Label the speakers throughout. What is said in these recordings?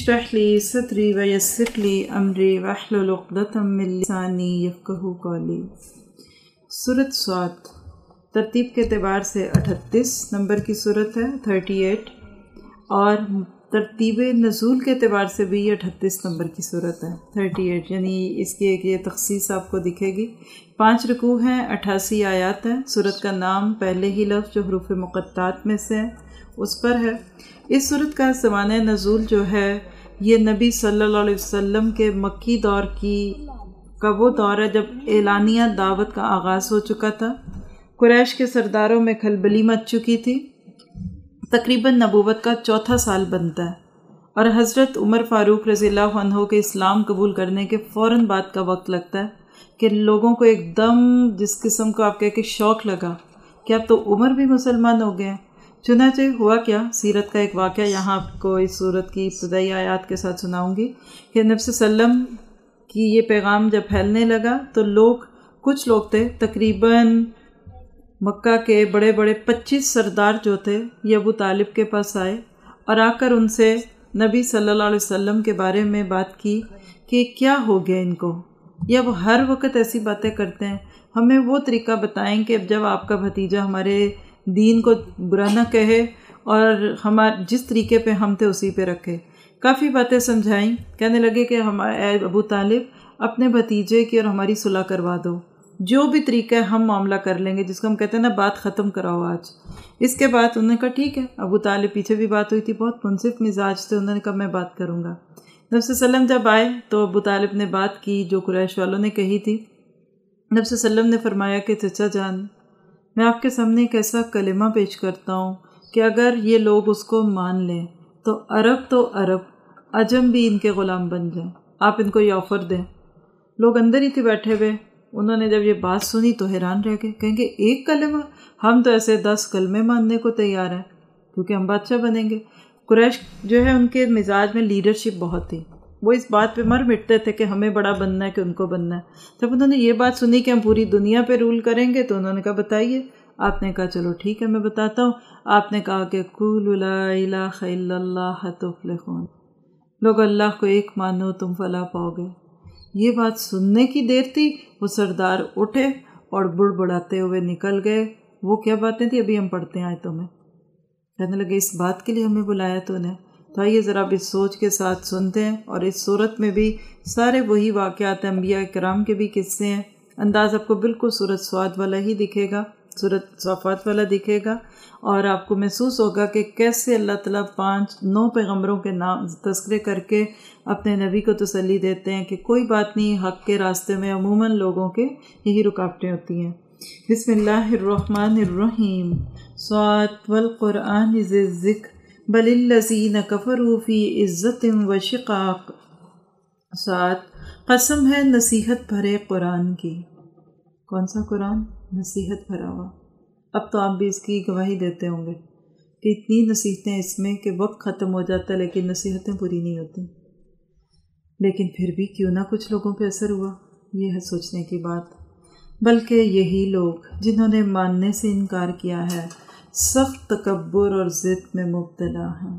Speaker 1: اشرح لی صدری ویسر لی امری واحلل عقدۃ من لسانی یفقہوا قولی۔ سورۃ صاد ترتیب کے اعتبار سے 38 نمبر کی سورت ہے، 38، اور ترتیب نزول کے اعتبار سے بھی یہ 38 نمبر کی سورت ہے، 38، یعنی اس کی ایک یہ تخصیص آپ کو دکھے گی۔ 5 رکوع ہیں، 88 آیات ہیں۔ سورت کا نام پہلے ہی لفظ جو حروف مقطعات میں سے ہے اس پر ہے۔ اس سورت کا زمانہ نزول جو ہے یہ نبی صلی اللہ علیہ وسلم کے مکی دور کا وہ دور ہے جب اعلانیہ دعوت کا آغاز ہو چکا تھا، قریش کے سرداروں میں کھلبلی مچ چکی تھی، تقریباً نبوت کا 4تھا سال بنتا ہے، اور حضرت عمر فاروق رضی اللہ عنہ کے اسلام قبول کرنے کے فوراً بعد کا وقت لگتا ہے کہ لوگوں کو ایک دم جس قسم کو آپ کہہ کے شوق لگا کہ اب تو عمر بھی مسلمان ہو گئے ہیں۔ چنانچہ ہوا کیا، سیرت کا ایک واقعہ یہاں آپ کو اس سورت کی ابتدائی آیات کے ساتھ سناؤں گی کہ نبی صلی اللہ علیہ وسلم کی یہ پیغام جب پھیلنے لگا تو کچھ لوگ تھے، تقریباً مکہ کے بڑے بڑے 25 سردار جو تھے یہ ابو طالب کے پاس آئے اور آ کر ان سے نبی صلی اللہ علیہ وسلم کے بارے میں بات کی کہ کیا ہو گیا ان کو، یہ اب ہر وقت ایسی باتیں کرتے ہیں، ہمیں وہ طریقہ بتائیں کہ اب جب آپ کا بھتیجا ہمارے دین کو برا نہ کہے اور جس طریقے پہ ہم تھے اسی پہ رکھے۔ کافی باتیں سمجھائیں، کہنے لگے کہ اے ابو طالب اپنے بھتیجے کی اور ہماری صلح کروا دو، جو بھی طریقہ ہے ہم معاملہ کر لیں گے، جس کو ہم کہتے ہیں نا بات ختم کراؤ آج۔ اس کے بعد انہوں نے کہا ٹھیک ہے۔ ابو طالب پیچھے بھی بات ہوئی تھی، بہت منصف مزاج تھے، انہوں نے کہا میں بات کروں گا۔ نبی صلی اللہ علیہ وسلم جب آئے تو ابو طالب نے بات کی جو قریش والوں نے کہی تھی۔ نبی صلی اللہ علیہ وسلم نے فرمایا کہ چچا جان، میں آپ کے سامنے ایک ایسا کلمہ پیش کرتا ہوں کہ اگر یہ لوگ اس کو مان لیں تو عرب عجم بھی ان کے غلام بن جائیں، آپ ان کو یہ آفر دیں۔ لوگ اندر ہی تھے بیٹھے ہوئے، انہوں نے جب یہ بات سنی تو حیران رہ گئے، کہیں گے ایک کلمہ، ہم تو ایسے 10 کلمے ماننے کو تیار ہیں کیونکہ ہم بادشاہ بنیں گے۔ قریش جو ہے ان کے مزاج میں لیڈرشپ بہت تھی، وہ اس بات پہ مر مٹتے تھے کہ ہمیں بڑا بننا ہے کہ ان کو بننا ہے۔ جب انہوں نے یہ بات سنی کہ ہم پوری دنیا پہ رول کریں گے تو انہوں نے کہا بتائیے۔ آپ نے کہا چلو ٹھیک ہے میں بتاتا ہوں۔ آپ نے کہا کہ قولوا لا الہ الا اللہ تفلحون، لوگ اللہ کو ایک مانو تم فلاح پاؤ گے۔ یہ بات سننے کی دیر تھی، وہ سردار اٹھے اور بڑبڑاتے ہوئے نکل گئے۔ وہ کیا باتیں تھیں ابھی ہم پڑھتے ہیں آیتوں میں، کہنے لگے اس بات کے لیے ہمیں بلایا تو نے۔ تو آئیے ذرا اب اس سوچ کے ساتھ سنتے ہیں، اور اس صورت میں بھی سارے وہی واقعات ہیں، انبیاء کرام کے بھی قصے ہیں۔ انداز آپ کو بالکل سورۃ صاد والا ہی دکھے گا، سورۃ صافات والا دکھے گا، اور آپ کو محسوس ہوگا کہ کیسے اللہ تعالیٰ 9 پیغمبروں کے نام تذکرے کر کے اپنے نبی کو تسلی دیتے ہیں کہ کوئی بات نہیں، حق کے راستے میں عموماً لوگوں کے یہی رکاوٹیں ہوتی ہیں۔ بسم اللہ الرحمن الرحیم۔ صاد والقرآن ذی الذکر بل الذین کفروا فی عزت و شقاق۔ صاد، قسم ہے نصیحت بھرے قرآن کی۔ کون سا قرآن؟ نصیحت بھرا ہوا۔ اب تو آپ بھی اس کی گواہی دیتے ہوں گے کہ اتنی نصیحتیں اس میں کہ وقت ختم ہو جاتا ہے لیکن نصیحتیں پوری نہیں ہوتی، لیکن پھر بھی کیوں نہ کچھ لوگوں پہ اثر ہوا، یہ ہے سوچنے کی بات۔ بلکہ یہی لوگ جنہوں نے ماننے سے انکار کیا ہے سخت تکبر اور ضد میں مبتلا ہیں۔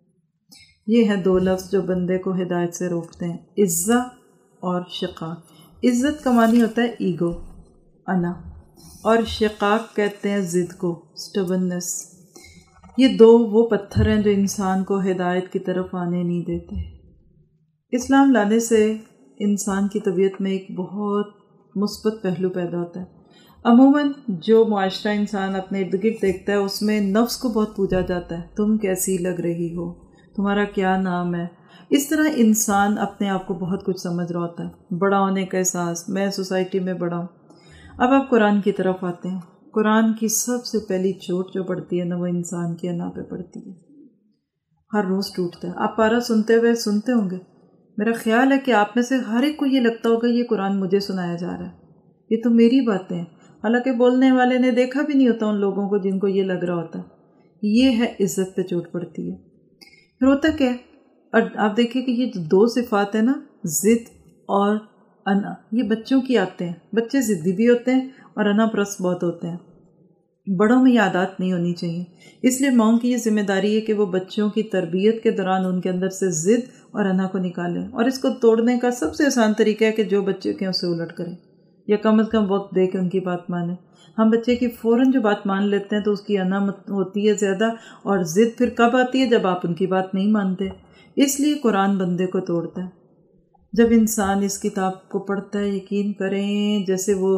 Speaker 1: یہ ہے 2 لفظ جو بندے کو ہدایت سے روکتے ہیں، عزت اور شقاق۔ عزت کا معنی ہوتا ہے ایگو، انا، اور شقاق کہتے ہیں ضد کو، سٹبنس۔ یہ 2 وہ پتھر ہیں جو انسان کو ہدایت کی طرف آنے نہیں دیتے۔ اسلام لانے سے انسان کی طبیعت میں ایک بہت مثبت پہلو پیدا ہوتا ہے۔ عموماً جو معاشرہ انسان اپنے ارد گرد دیکھتا ہے اس میں نفس کو بہت پوجا جاتا ہے، تم کیسی لگ رہی ہو، تمہارا کیا نام ہے۔ اس طرح انسان اپنے آپ کو بہت کچھ سمجھ رہا ہوتا ہے، بڑا ہونے کا احساس، میں سوسائٹی میں بڑا ہوں۔ اب آپ قرآن کی طرف آتے ہیں۔ قرآن کی سب سے پہلی چوٹ جو پڑتی ہے نا وہ انسان کی انا پہ پڑتی ہے، ہر روز ٹوٹتا ہے۔ آپ پارہ سنتے ہوئے سنتے ہوں گے، میرا خیال ہے کہ آپ میں سے ہر ایک کو یہ لگتا ہوگا یہ قرآن مجھے سنایا جا رہا ہے، یہ تو میری باتیں ہیں، حالانکہ بولنے والے نے دیکھا بھی نہیں ہوتا ان لوگوں کو جن کو یہ لگ رہا ہوتا ہے۔ یہ ہے عزت پہ چوٹ پڑتی ہے۔ پھر ہوتا کیا ہے، اور آپ دیکھیں کہ یہ 2 صفات ہیں نا، ضد اور انا، یہ بچوں کی آتے ہیں، بچے ضدی بھی ہوتے ہیں اور انا پرست بہت ہوتے ہیں۔ بڑوں میں یہ عادات نہیں ہونی چاہیے۔ اس لیے ماؤں کی یہ ذمہ داری ہے کہ وہ بچوں کی تربیت کے دوران ان کے اندر سے ضد اور انا کو نکالیں، اور اس کو توڑنے کا سب سے آسان طریقہ ہے کہ جو بچے کے اسے الٹ کریں، یا کم از کم وقت دے کے ان کی بات مانیں۔ ہم بچے کی فوراً جو بات مان لیتے ہیں تو اس کی انا ہوتی ہے زیادہ، اور ضد پھر کب آتی ہے؟ جب آپ ان کی بات نہیں مانتے۔ اس لیے قرآن بندے کو توڑتا ہے۔ جب انسان اس کتاب کو پڑھتا ہے، یقین کریں جیسے وہ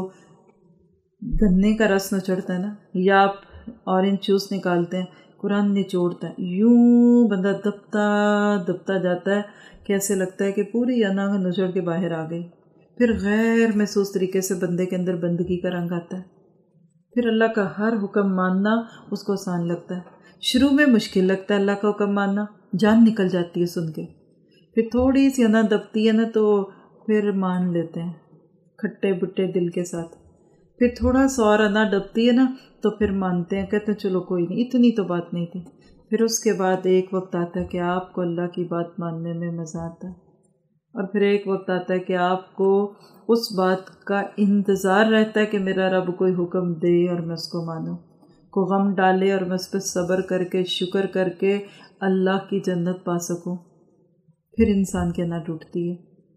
Speaker 1: گنے کا رس نچوڑتا ہے نا، یا آپ اورنج جوس نکالتے ہیں، قرآن نچوڑتا ہے، یوں بندہ دبتا جاتا ہے کہ ایسے لگتا ہے کہ پوری انا نچوڑ کے باہر آ گئی۔ پھر غیر محسوس طریقے سے بندے کے اندر بندگی کا رنگ آتا ہے، پھر اللہ کا ہر حکم ماننا اس کو آسان لگتا ہے۔ شروع میں مشکل لگتا ہے اللہ کا حکم ماننا، جان نکل جاتی ہے سن کے، پھر تھوڑی سی انا دبتی ہے نا تو پھر مان لیتے ہیں کھٹے بٹے دل کے ساتھ، پھر تھوڑا سا اور انا دبتی ہے نا تو پھر مانتے ہیں، کہتے ہیں چلو کوئی نہیں، اتنی تو بات نہیں تھی۔ پھر اس کے بعد ایک وقت آتا ہے کہ آپ کو اللہ کی بات ماننے میں مزہ آتا ہے، اور پھر ایک وقت آتا ہے کہ آپ کو اس بات کا انتظار رہتا ہے کہ میرا رب کوئی حکم دے اور میں اس کو مانوں، کو غم ڈالے اور میں اس پہ صبر کر کے شکر کر کے اللہ کی جنت پا سکوں۔ پھر انسان کی انا ٹوٹتی ہے۔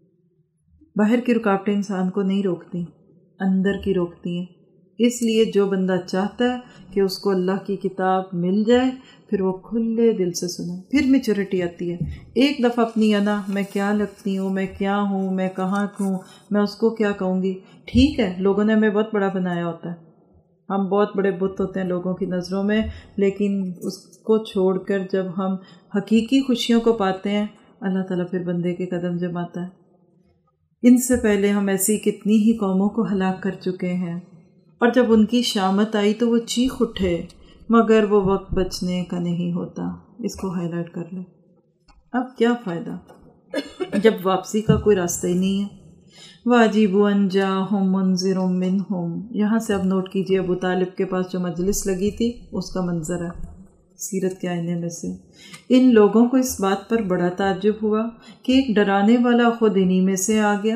Speaker 1: باہر کی رکاوٹیں انسان کو نہیں روکتی، اندر کی روکتی ہیں۔ اس لیے جو بندہ چاہتا ہے کہ اس کو اللہ کی کتاب مل جائے، پھر وہ کھلے دل سے سنے، پھر میچورٹی آتی ہے۔ ایک دفعہ اپنی انا، میں کیا لگتی ہوں، میں کیا ہوں، میں کہاں ہوں، میں اس کو کیا کہوں گی، ٹھیک ہے لوگوں نے ہمیں بہت بڑا بنایا ہوتا ہے، ہم بہت بڑے بت ہوتے ہیں لوگوں کی نظروں میں، لیکن اس کو چھوڑ کر جب ہم حقیقی خوشیوں کو پاتے ہیں، اللہ تعالیٰ پھر بندے کے قدم جماتا ہے۔ ان سے پہلے ہم ایسی کتنی ہی قوموں کو ہلاک کر چکے ہیں، اور جب ان کی شامت آئی تو وہ چیخ اٹھے، مگر وہ وقت بچنے کا نہیں ہوتا۔ اس کو ہائی لائٹ کر لیں۔ اب کیا فائدہ جب واپسی کا کوئی راستہ ہی نہیں ہے۔ واجب ان جاءہم منذر منہم، یہاں سے اب نوٹ کیجئے ابو طالب کے پاس جو مجلس لگی تھی اس کا منظر ہے سیرت کے آئینے میں سے۔ ان لوگوں کو اس بات پر بڑا تعجب ہوا کہ ایک ڈرانے والا خود انہی میں سے آ گیا۔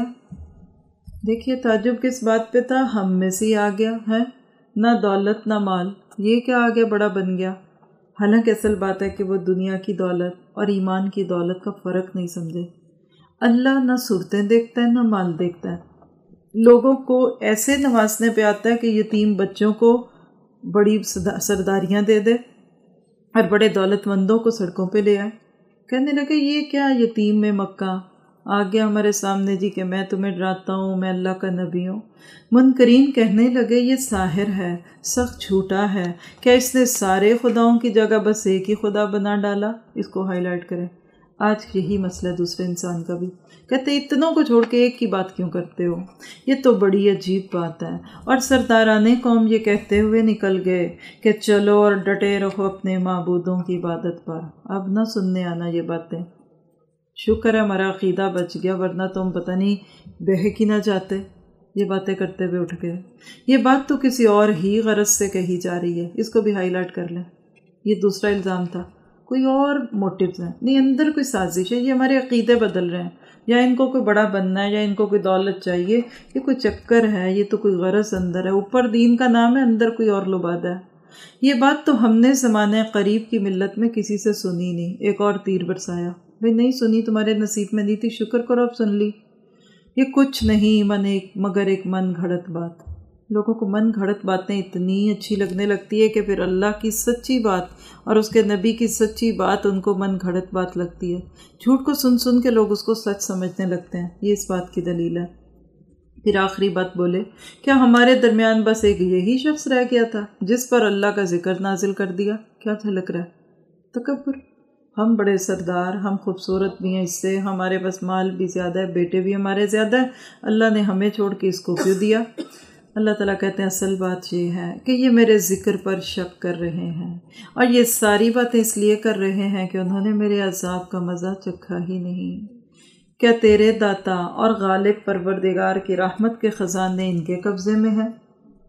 Speaker 1: دیکھیے تعجب کس بات پہ تھا؟ ہم میں سے ہی آ گیا ہے، نہ دولت نہ مال، یہ کیا آ گیا بڑا بن گیا؟ حالانکہ اصل بات ہے کہ وہ دنیا کی دولت اور ایمان کی دولت کا فرق نہیں سمجھے۔ اللہ نہ صورتیں دیکھتا ہے نہ مال دیکھتا ہے، لوگوں کو ایسے نوازنے پہ آتا ہے کہ یتیم بچوں کو بڑی سرداریاں دے دے اور بڑے دولت مندوں کو سڑکوں پہ لے آئے۔ کہنے لگے یہ کیا یتیم میں مکہ آ گیا ہمارے سامنے جی کہ میں تمہیں ڈراتا ہوں، میں اللہ کا نبی ہوں۔ منکرین کہنے لگے یہ ساحر ہے، سخت جھوٹا ہے، کیا اس نے سارے خداؤں کی جگہ بس ایک ہی خدا بنا ڈالا؟ اس کو ہائی لائٹ کریں۔ آج یہی مسئلہ دوسرے انسان کا بھی، کہتے اتنوں کو چھوڑ کے ایک کی بات کیوں کرتے ہو؟ یہ تو بڑی عجیب بات ہے۔ اور سرداران قوم یہ کہتے ہوئے نکل گئے کہ چلو اور ڈٹے رہو اپنے معبودوں کی عبادت پر۔ اب نہ سننے آنا یہ باتیں، شکر ہے ہمارا عقیدہ بچ گیا، ورنہ تم پتہ نہیں بہک ہی نہ جاتے۔ یہ باتیں کرتے ہوئے اٹھ گئے۔ یہ بات تو کسی اور ہی غرض سے کہی جا رہی ہے، اس کو بھی ہائی لائٹ کر لیں۔ یہ دوسرا الزام تھا، کوئی اور موٹیوز ہیں، نہیں اندر کوئی سازش ہے، یہ ہمارے عقیدے بدل رہے ہیں، یا ان کو کوئی بڑا بننا ہے، یا ان کو کوئی دولت چاہیے، یہ کوئی چکر ہے، یہ تو کوئی غرض اندر ہے، اوپر دین کا نام ہے اندر کوئی اور لبادہ ہے۔ یہ بات تو ہم نے زمانہ قریب کی ملت میں کسی سے سنی نہیں۔ ایک اور تیر برسایا، بھئی نہیں سنی، تمہارے نصیب میں نہیں تھی، شکر کرو اب سن لی۔ یہ کچھ نہیں مگر ایک من گھڑت بات۔ لوگوں کو من گھڑت باتیں اتنی اچھی لگنے لگتی ہے کہ پھر اللہ کی سچی بات اور اس کے نبی کی سچی بات ان کو من گھڑت بات لگتی ہے۔ جھوٹ کو سن سن کے لوگ اس کو سچ سمجھنے لگتے ہیں، یہ اس بات کی دلیل ہے۔ پھر آخری بات بولے، کیا ہمارے درمیان بس ایک یہی شخص رہ گیا تھا جس پر اللہ کا ذکر نازل کر دیا؟ کیا جھلک رہا ہے؟ تکبر۔ ہم بڑے سردار، ہم خوبصورت بھی ہیں، اس سے ہمارے پاس مال بھی زیادہ ہے، بیٹے بھی ہمارے زیادہ ہیں، اللہ نے ہمیں چھوڑ کے اس کو کیوں دیا؟ اللہ تعالیٰ کہتے ہیں اصل بات یہ ہے کہ یہ میرے ذکر پر شک کر رہے ہیں، اور یہ ساری باتیں اس لیے کر رہے ہیں کہ انہوں نے میرے عذاب کا مزہ چکھا ہی نہیں۔ کیا تیرے داتا اور غالب پروردگار کی رحمت کے خزانے ان کے قبضے میں ہیں؟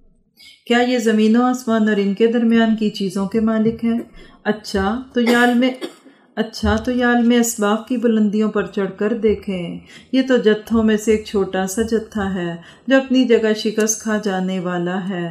Speaker 1: کیا یہ زمین و آسمان اور ان کے درمیان کی چیزوں کے مالک ہیں؟ اچھا تو یہ اچھا تو یہ عالم اسباق کی بلندیوں پر چڑھ کر دیکھیں، یہ تو جتھوں میں سے ایک چھوٹا سا جتھا ہے جو اپنی جگہ شکست کھا جانے والا ہے۔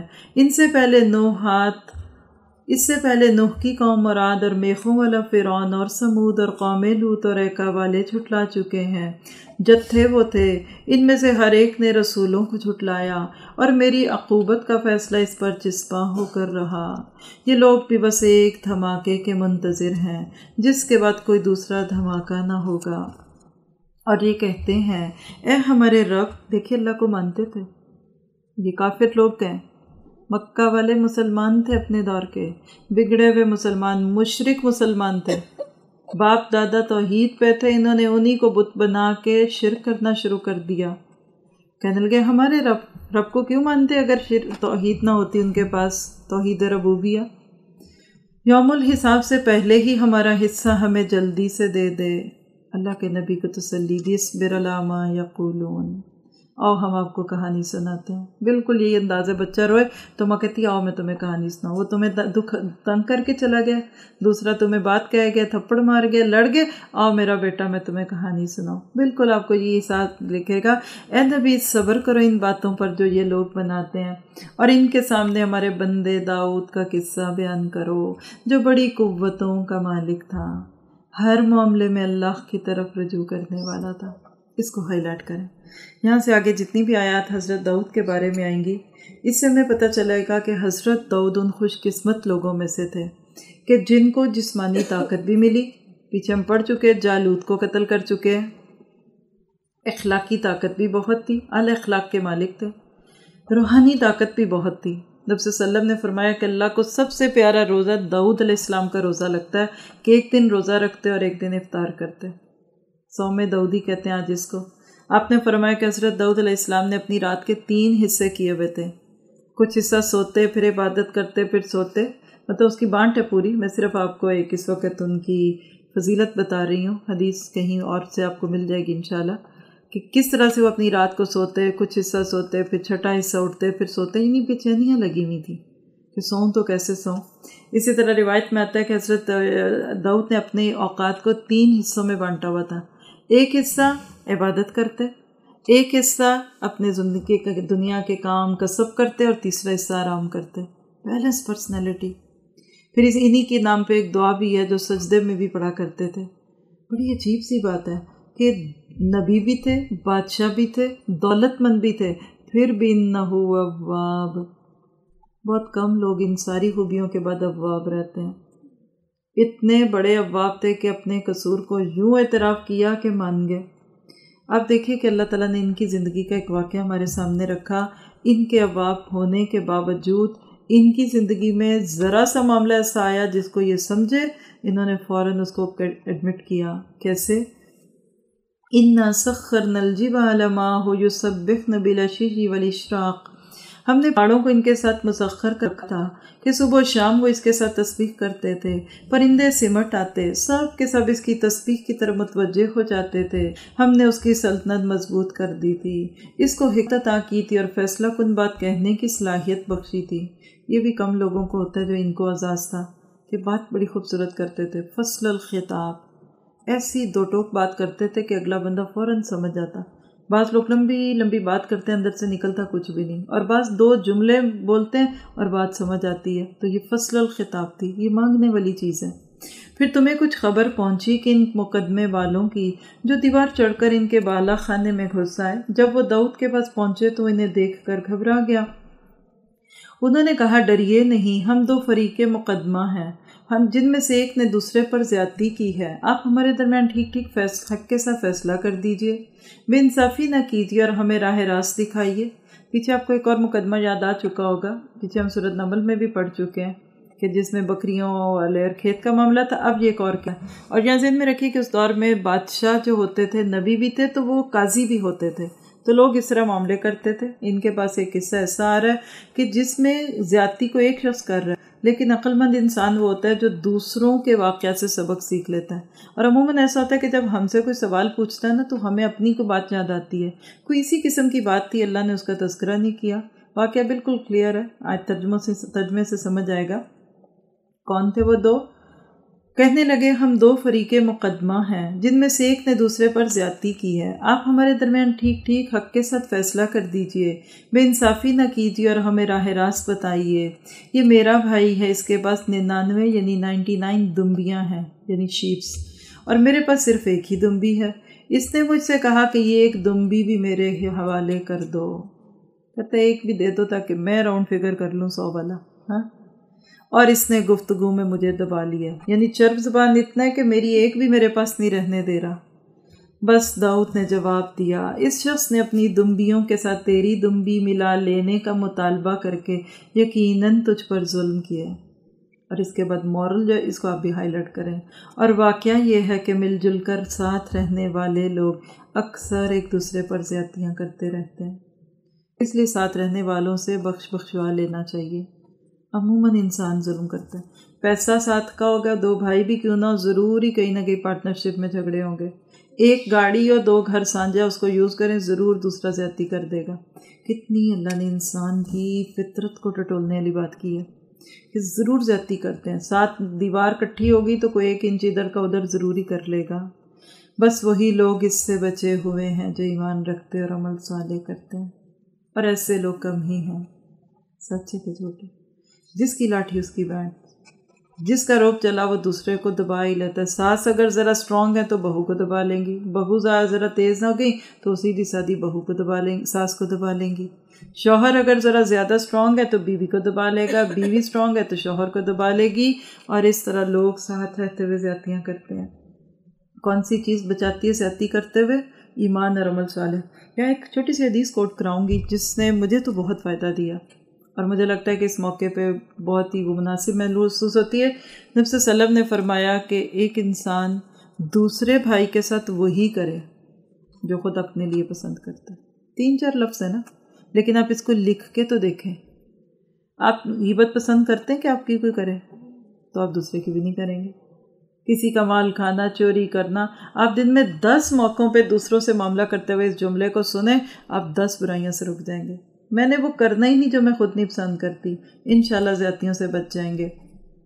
Speaker 1: اس سے پہلے نوح کی قوم اور عاد اور میخوں والا فرعون اور سمود اور قوم لوط اور ایکا والے جھٹلا چکے ہیں۔ جتھے وہ تھے، ان میں سے ہر ایک نے رسولوں کو جھٹلایا اور میری عقوبت کا فیصلہ اس پر چسپاں ہو کر رہا۔ یہ لوگ بھی بس ایک دھماکے کے منتظر ہیں جس کے بعد کوئی دوسرا دھماکہ نہ ہوگا، اور یہ کہتے ہیں اے ہمارے رب۔ دیکھیے اللہ کو مانتے تھے، یہ کافر لوگ تھے، مکہ والے مسلمان تھے اپنے دور کے، بگڑے ہوئے مسلمان، مشرک مسلمان تھے، باپ دادا توحید پہ تھے، انہوں نے انہی کو بت بنا کے شرک کرنا شروع کر دیا۔ کہنے لگے ہمارے رب کو کیوں مانتے اگر توحید نہ ہوتی ان کے پاس، توحید ربوبیہ۔ یوم الحساب سے پہلے ہی ہمارا حصہ ہمیں جلدی سے دے دے۔ اللہ کے نبی کو تسلی دی، اصبر علی ما یقولون۔ آؤ ہم آپ کو کہانی سناتے ہیں۔ بالکل یہی انداز ہے، بچہ روئے تو ماں کہتی آؤ میں تمہیں کہانی سناؤں۔ وہ تمہیں تنگ کر کے چلا گیا، دوسرا تمہیں بات کہہ گیا، تھپڑ مار گیا، لڑ گئے، آؤ میرا بیٹا میں تمہیں کہانی سناؤں۔ بالکل آپ کو یہی ساتھ لکھے گا، اے نبی صبر کرو ان باتوں پر جو یہ لوگ بناتے ہیں، اور ان کے سامنے ہمارے بندے داؤد کا قصہ بیان کرو جو بڑی قوتوں کا مالک تھا، ہر معاملے میں اللہ کی طرف رجوع کرنے والا تھا۔ اس کو ہائی لائٹ کریں۔ یہاں سے آگے جتنی بھی آیات حضرت داؤد کے بارے میں آئیں گی، اس سے ہمیں پتہ چلے گا کہ حضرت داؤد ان خوش قسمت لوگوں میں سے تھے کہ جن کو جسمانی طاقت بھی ملی، پیچھے ہم پڑھ چکے، جالوت کو قتل کر چکے ہیں، اخلاقی طاقت بھی بہت تھی، اعلی اخلاق کے مالک تھے، روحانی طاقت بھی بہت تھی۔ نبی صلی اللہ علیہ وسلم نے فرمایا کہ اللہ کو سب سے پیارا روزہ داؤد علیہ السلام کا روزہ لگتا ہے کہ ایک دن روزہ رکھتے اور ایک دن افطار کرتے، صوم داؤدی کہتے ہیں آج اس کو۔ آپ نے فرمایا کہ حضرت داؤد علیہ السلام نے اپنی رات کے 3 حصے کیے ہوئے تھے، کچھ حصہ سوتے، پھر عبادت کرتے، پھر سوتے، مطلب اس کی بانٹ ہے پوری۔ میں صرف آپ کو ایک اس وقت ان کی فضیلت بتا رہی ہوں، حدیث کہیں اور سے آپ کو مل جائے گی انشاءاللہ، کہ کس طرح سے وہ اپنی رات کو سوتے، کچھ حصہ سوتے، پھر چھٹا حصہ اٹھتے، پھر سوتے، انہیں بے-چینیاں لگی ہوئی تھی کہ سوؤں تو کیسے سوؤں۔ اسی طرح روایت میں آتا ہے کہ حضرت داؤد نے اپنے اوقات کو 3 حصوں میں بانٹا ہوا تھا، ایک حصہ عبادت کرتے، ایک حصہ اپنے دنیا کے کام کسب کرتے، اور تیسرا حصہ آرام کرتے۔ Balance personality. پھر انہی کے نام پہ ایک دعا بھی ہے جو سجدے میں بھی پڑھا کرتے تھے۔ بڑی عجیب سی بات ہے کہ نبی بھی تھے، بادشاہ بھی تھے، دولت مند بھی تھے، پھر بھی انہ اواب۔ بہت کم لوگ ان ساری خوبیوں کے بعد اواب رہتے ہیں۔ اتنے بڑے اواب تھے کہ اپنے قصور کو یوں اعتراف کیا کہ مان گئے۔ اب دیکھیے کہ اللہ تعالیٰ نے ان کی زندگی کا ایک واقعہ ہمارے سامنے رکھا، ان کے اواب ہونے کے باوجود ان کی زندگی میں ذرا سا معاملہ ایسا آیا جس کو یہ سمجھے، انہوں نے فوراً اس کو ایڈمٹ کیا۔ کیسے؟ اِنَّا سَخَّرْنَا الْجِبَالَ مَعَهُ يُسَبِّحْنَ بِالْعَشِيِّ وَالْإِشْرَاقِ۔ ہم نے پہاڑوں کو ان کے ساتھ مسخر کر رکھا تھا کہ صبح و شام وہ اس کے ساتھ تسبیح کرتے تھے، پرندے سمٹ آتے، سب کے سب اس کی تسبیح کی طرف متوجہ ہو جاتے تھے۔ ہم نے اس کی سلطنت مضبوط کر دی تھی، اس کو حکمت عطا کی تھی اور فیصلہ کن بات کہنے کی صلاحیت بخشی تھی۔ یہ بھی کم لوگوں کو ہوتا ہے جو ان کو اعزاز تھا کہ بات بڑی خوبصورت کرتے تھے، فصل الخطاب، ایسی دو ٹوک بات کرتے تھے کہ اگلا بندہ فوراً سمجھ جاتا۔ بعض لوگ لمبی بات کرتے ہیں، اندر سے نکلتا کچھ بھی نہیں، اور بعض 2 جملے بولتے ہیں اور بات سمجھ آتی ہے۔ تو یہ فصل الخطاب تھی، یہ مانگنے والی چیز ہے۔ پھر تمہیں کچھ خبر پہنچی کہ ان مقدمے والوں کی جو دیوار چڑھ کر ان کے بالا خانے میں گھس آئے، جب وہ داؤد کے پاس پہنچے تو انہیں دیکھ کر گھبرا گیا۔ انہوں نے کہا ڈریے نہیں، ہم 2 فریق مقدمہ ہیں، ہم جن میں سے ایک نے دوسرے پر زیادتی کی ہے، آپ ہمارے درمیان ٹھیک حق کے ساتھ فیصلہ کر دیجئے، بے انصافی نہ کیجیے اور ہمیں راہ راست دکھائیے۔ پیچھے آپ کو ایک اور مقدمہ یاد آ چکا ہوگا، پیچھے ہم سورۃ نمل میں بھی پڑھ چکے ہیں کہ جس میں بکریوں والے اور کھیت کا معاملہ تھا، اب یہ ایک اور کیا۔ اور یہاں ذہن میں رکھیے کہ اس دور میں بادشاہ جو ہوتے تھے، نبی بھی تھے تو وہ قاضی بھی ہوتے تھے، تو لوگ اس طرح معاملے کرتے تھے۔ ان کے پاس ایک قصہ ایسا آ رہا ہے کہ جس میں زیادتی کو ایک شخص کر رہا ہے، لیکن عقل مند انسان وہ ہوتا ہے جو دوسروں کے واقعات سے سبق سیکھ لیتا ہے۔ اور عموماً ایسا ہوتا ہے کہ جب ہم سے کوئی سوال پوچھتا ہے نا تو ہمیں اپنی کو بات یاد آتی ہے، کوئی اسی قسم کی بات تھی، اللہ نے اس کا تذکرہ نہیں کیا۔ واقعہ بالکل کلیئر ہے، آج ترجمے سے سمجھ آئے گا۔ کون تھے وہ 2؟ کہنے لگے ہم دو فریق مقدمہ ہیں جن میں سے ایک نے دوسرے پر زیادتی کی ہے، آپ ہمارے درمیان ٹھیک ٹھیک حق کے ساتھ فیصلہ کر دیجئے، بے انصافی نہ کیجیے اور ہمیں راہ راست بتائیے۔ یہ میرا بھائی ہے، اس کے پاس 99 یعنی 99 دمبیاں ہیں یعنی شیپس، اور میرے پاس صرف ایک ہی دمبی ہے۔ اس نے مجھ سے کہا کہ یہ ایک دمبی بھی میرے حوالے کر دو، کہتا ایک بھی دے دو تاکہ میں راؤنڈ فگر کر لوں 100 والا۔ ہاں، اور اس نے گفتگو میں مجھے دبا لیا، یعنی چرب زبان اتنا ہے کہ میری ایک بھی میرے پاس نہیں رہنے دے رہا۔ بس داؤد نے جواب دیا، اس شخص نے اپنی دمبیوں کے ساتھ تیری دمبی ملا لینے کا مطالبہ کر کے یقیناً تجھ پر ظلم کیا ہے۔ اور اس کے بعد مورل جو اس کو آپ بھی ہائی لائٹ کریں، اور واقعہ یہ ہے کہ مل جل کر ساتھ رہنے والے لوگ اکثر ایک دوسرے پر زیادتیاں کرتے رہتے ہیں، اس لیے ساتھ رہنے والوں سے بخشوا لینا چاہیے۔ عموماً انسان ظلم کرتا ہے، پیسہ ساتھ کا ہوگا، دو بھائی بھی کیوں نہ ہو، ضروری کہیں نہ کہیں پارٹنرشپ میں جھگڑے ہوں گے۔ ایک گاڑی اور 2 گھر سانجھا، اس کو یوز کریں، ضرور دوسرا زیادتی کر دے گا۔ کتنی اللہ نے انسان کی فطرت کو ٹٹولنے والی بات کی ہے کہ ضرور زیادتی کرتے ہیں، ساتھ دیوار کٹھی ہوگی تو کوئی 1 انچ ادھر کا ادھر ضروری کر لے گا۔ بس وہی لوگ اس سے بچے ہوئے ہیں جو ایمان رکھتے اور عمل صالح کرتے ہیں، اور ایسے لوگ کم ہی ہیں، سچے کے جھوٹے۔ جس کی لاٹھی اس کی بینڈ، جس کا روپ چلا وہ دوسرے کو دبا ہی لیتا ہے۔ ساس اگر ذرا اسٹرانگ ہے تو بہو کو دبا لیں گی، بہو ذرا تیز نہ ہو گئی تو سیدھی سادھی بہو کو دبا لیں گی، ساس کو دبا لیں گی۔ شوہر اگر ذرا زیادہ اسٹرانگ ہے تو بیوی کو دبا لے گا، بیوی اسٹرانگ ہے تو شوہر کو دبا لے گی، اور اس طرح لوگ ساتھ رہتے ہوئے زیادتیاں کرتے ہیں۔ کون سی چیز بچاتی ہے زیادتی کرتے ہوئے؟ ایمان اور عمل صالح۔ یا ایک چھوٹی سی حدیث کوٹ کراؤں گی جس نے مجھے تو بہت فائدہ دیا، اور مجھے لگتا ہے کہ اس موقع پہ بہت ہی وہ مناسب محسوس ہوتی ہے۔ نبی صلی اللہ علیہ وسلم نے فرمایا کہ ایک انسان دوسرے بھائی کے ساتھ وہی کرے جو خود اپنے لیے پسند کرتا ہے۔ 3-4 لفظ ہے نا، لیکن آپ اس کو لکھ کے تو دیکھیں۔ آپ غیبت پسند کرتے ہیں کہ آپ کی کوئی کرے، تو آپ دوسرے کی بھی نہیں کریں گے۔ کسی کا مال کھانا، چوری کرنا، آپ دن میں 10 موقعوں پہ دوسروں سے معاملہ کرتے ہوئے اس جملے کو سنیں، آپ 10 برائیوں سے رک جائیں گے۔ میں نے وہ کرنا ہی نہیں جو میں خود نہیں پسند کرتی، انشاءاللہ زیادتیوں سے بچ جائیں گے۔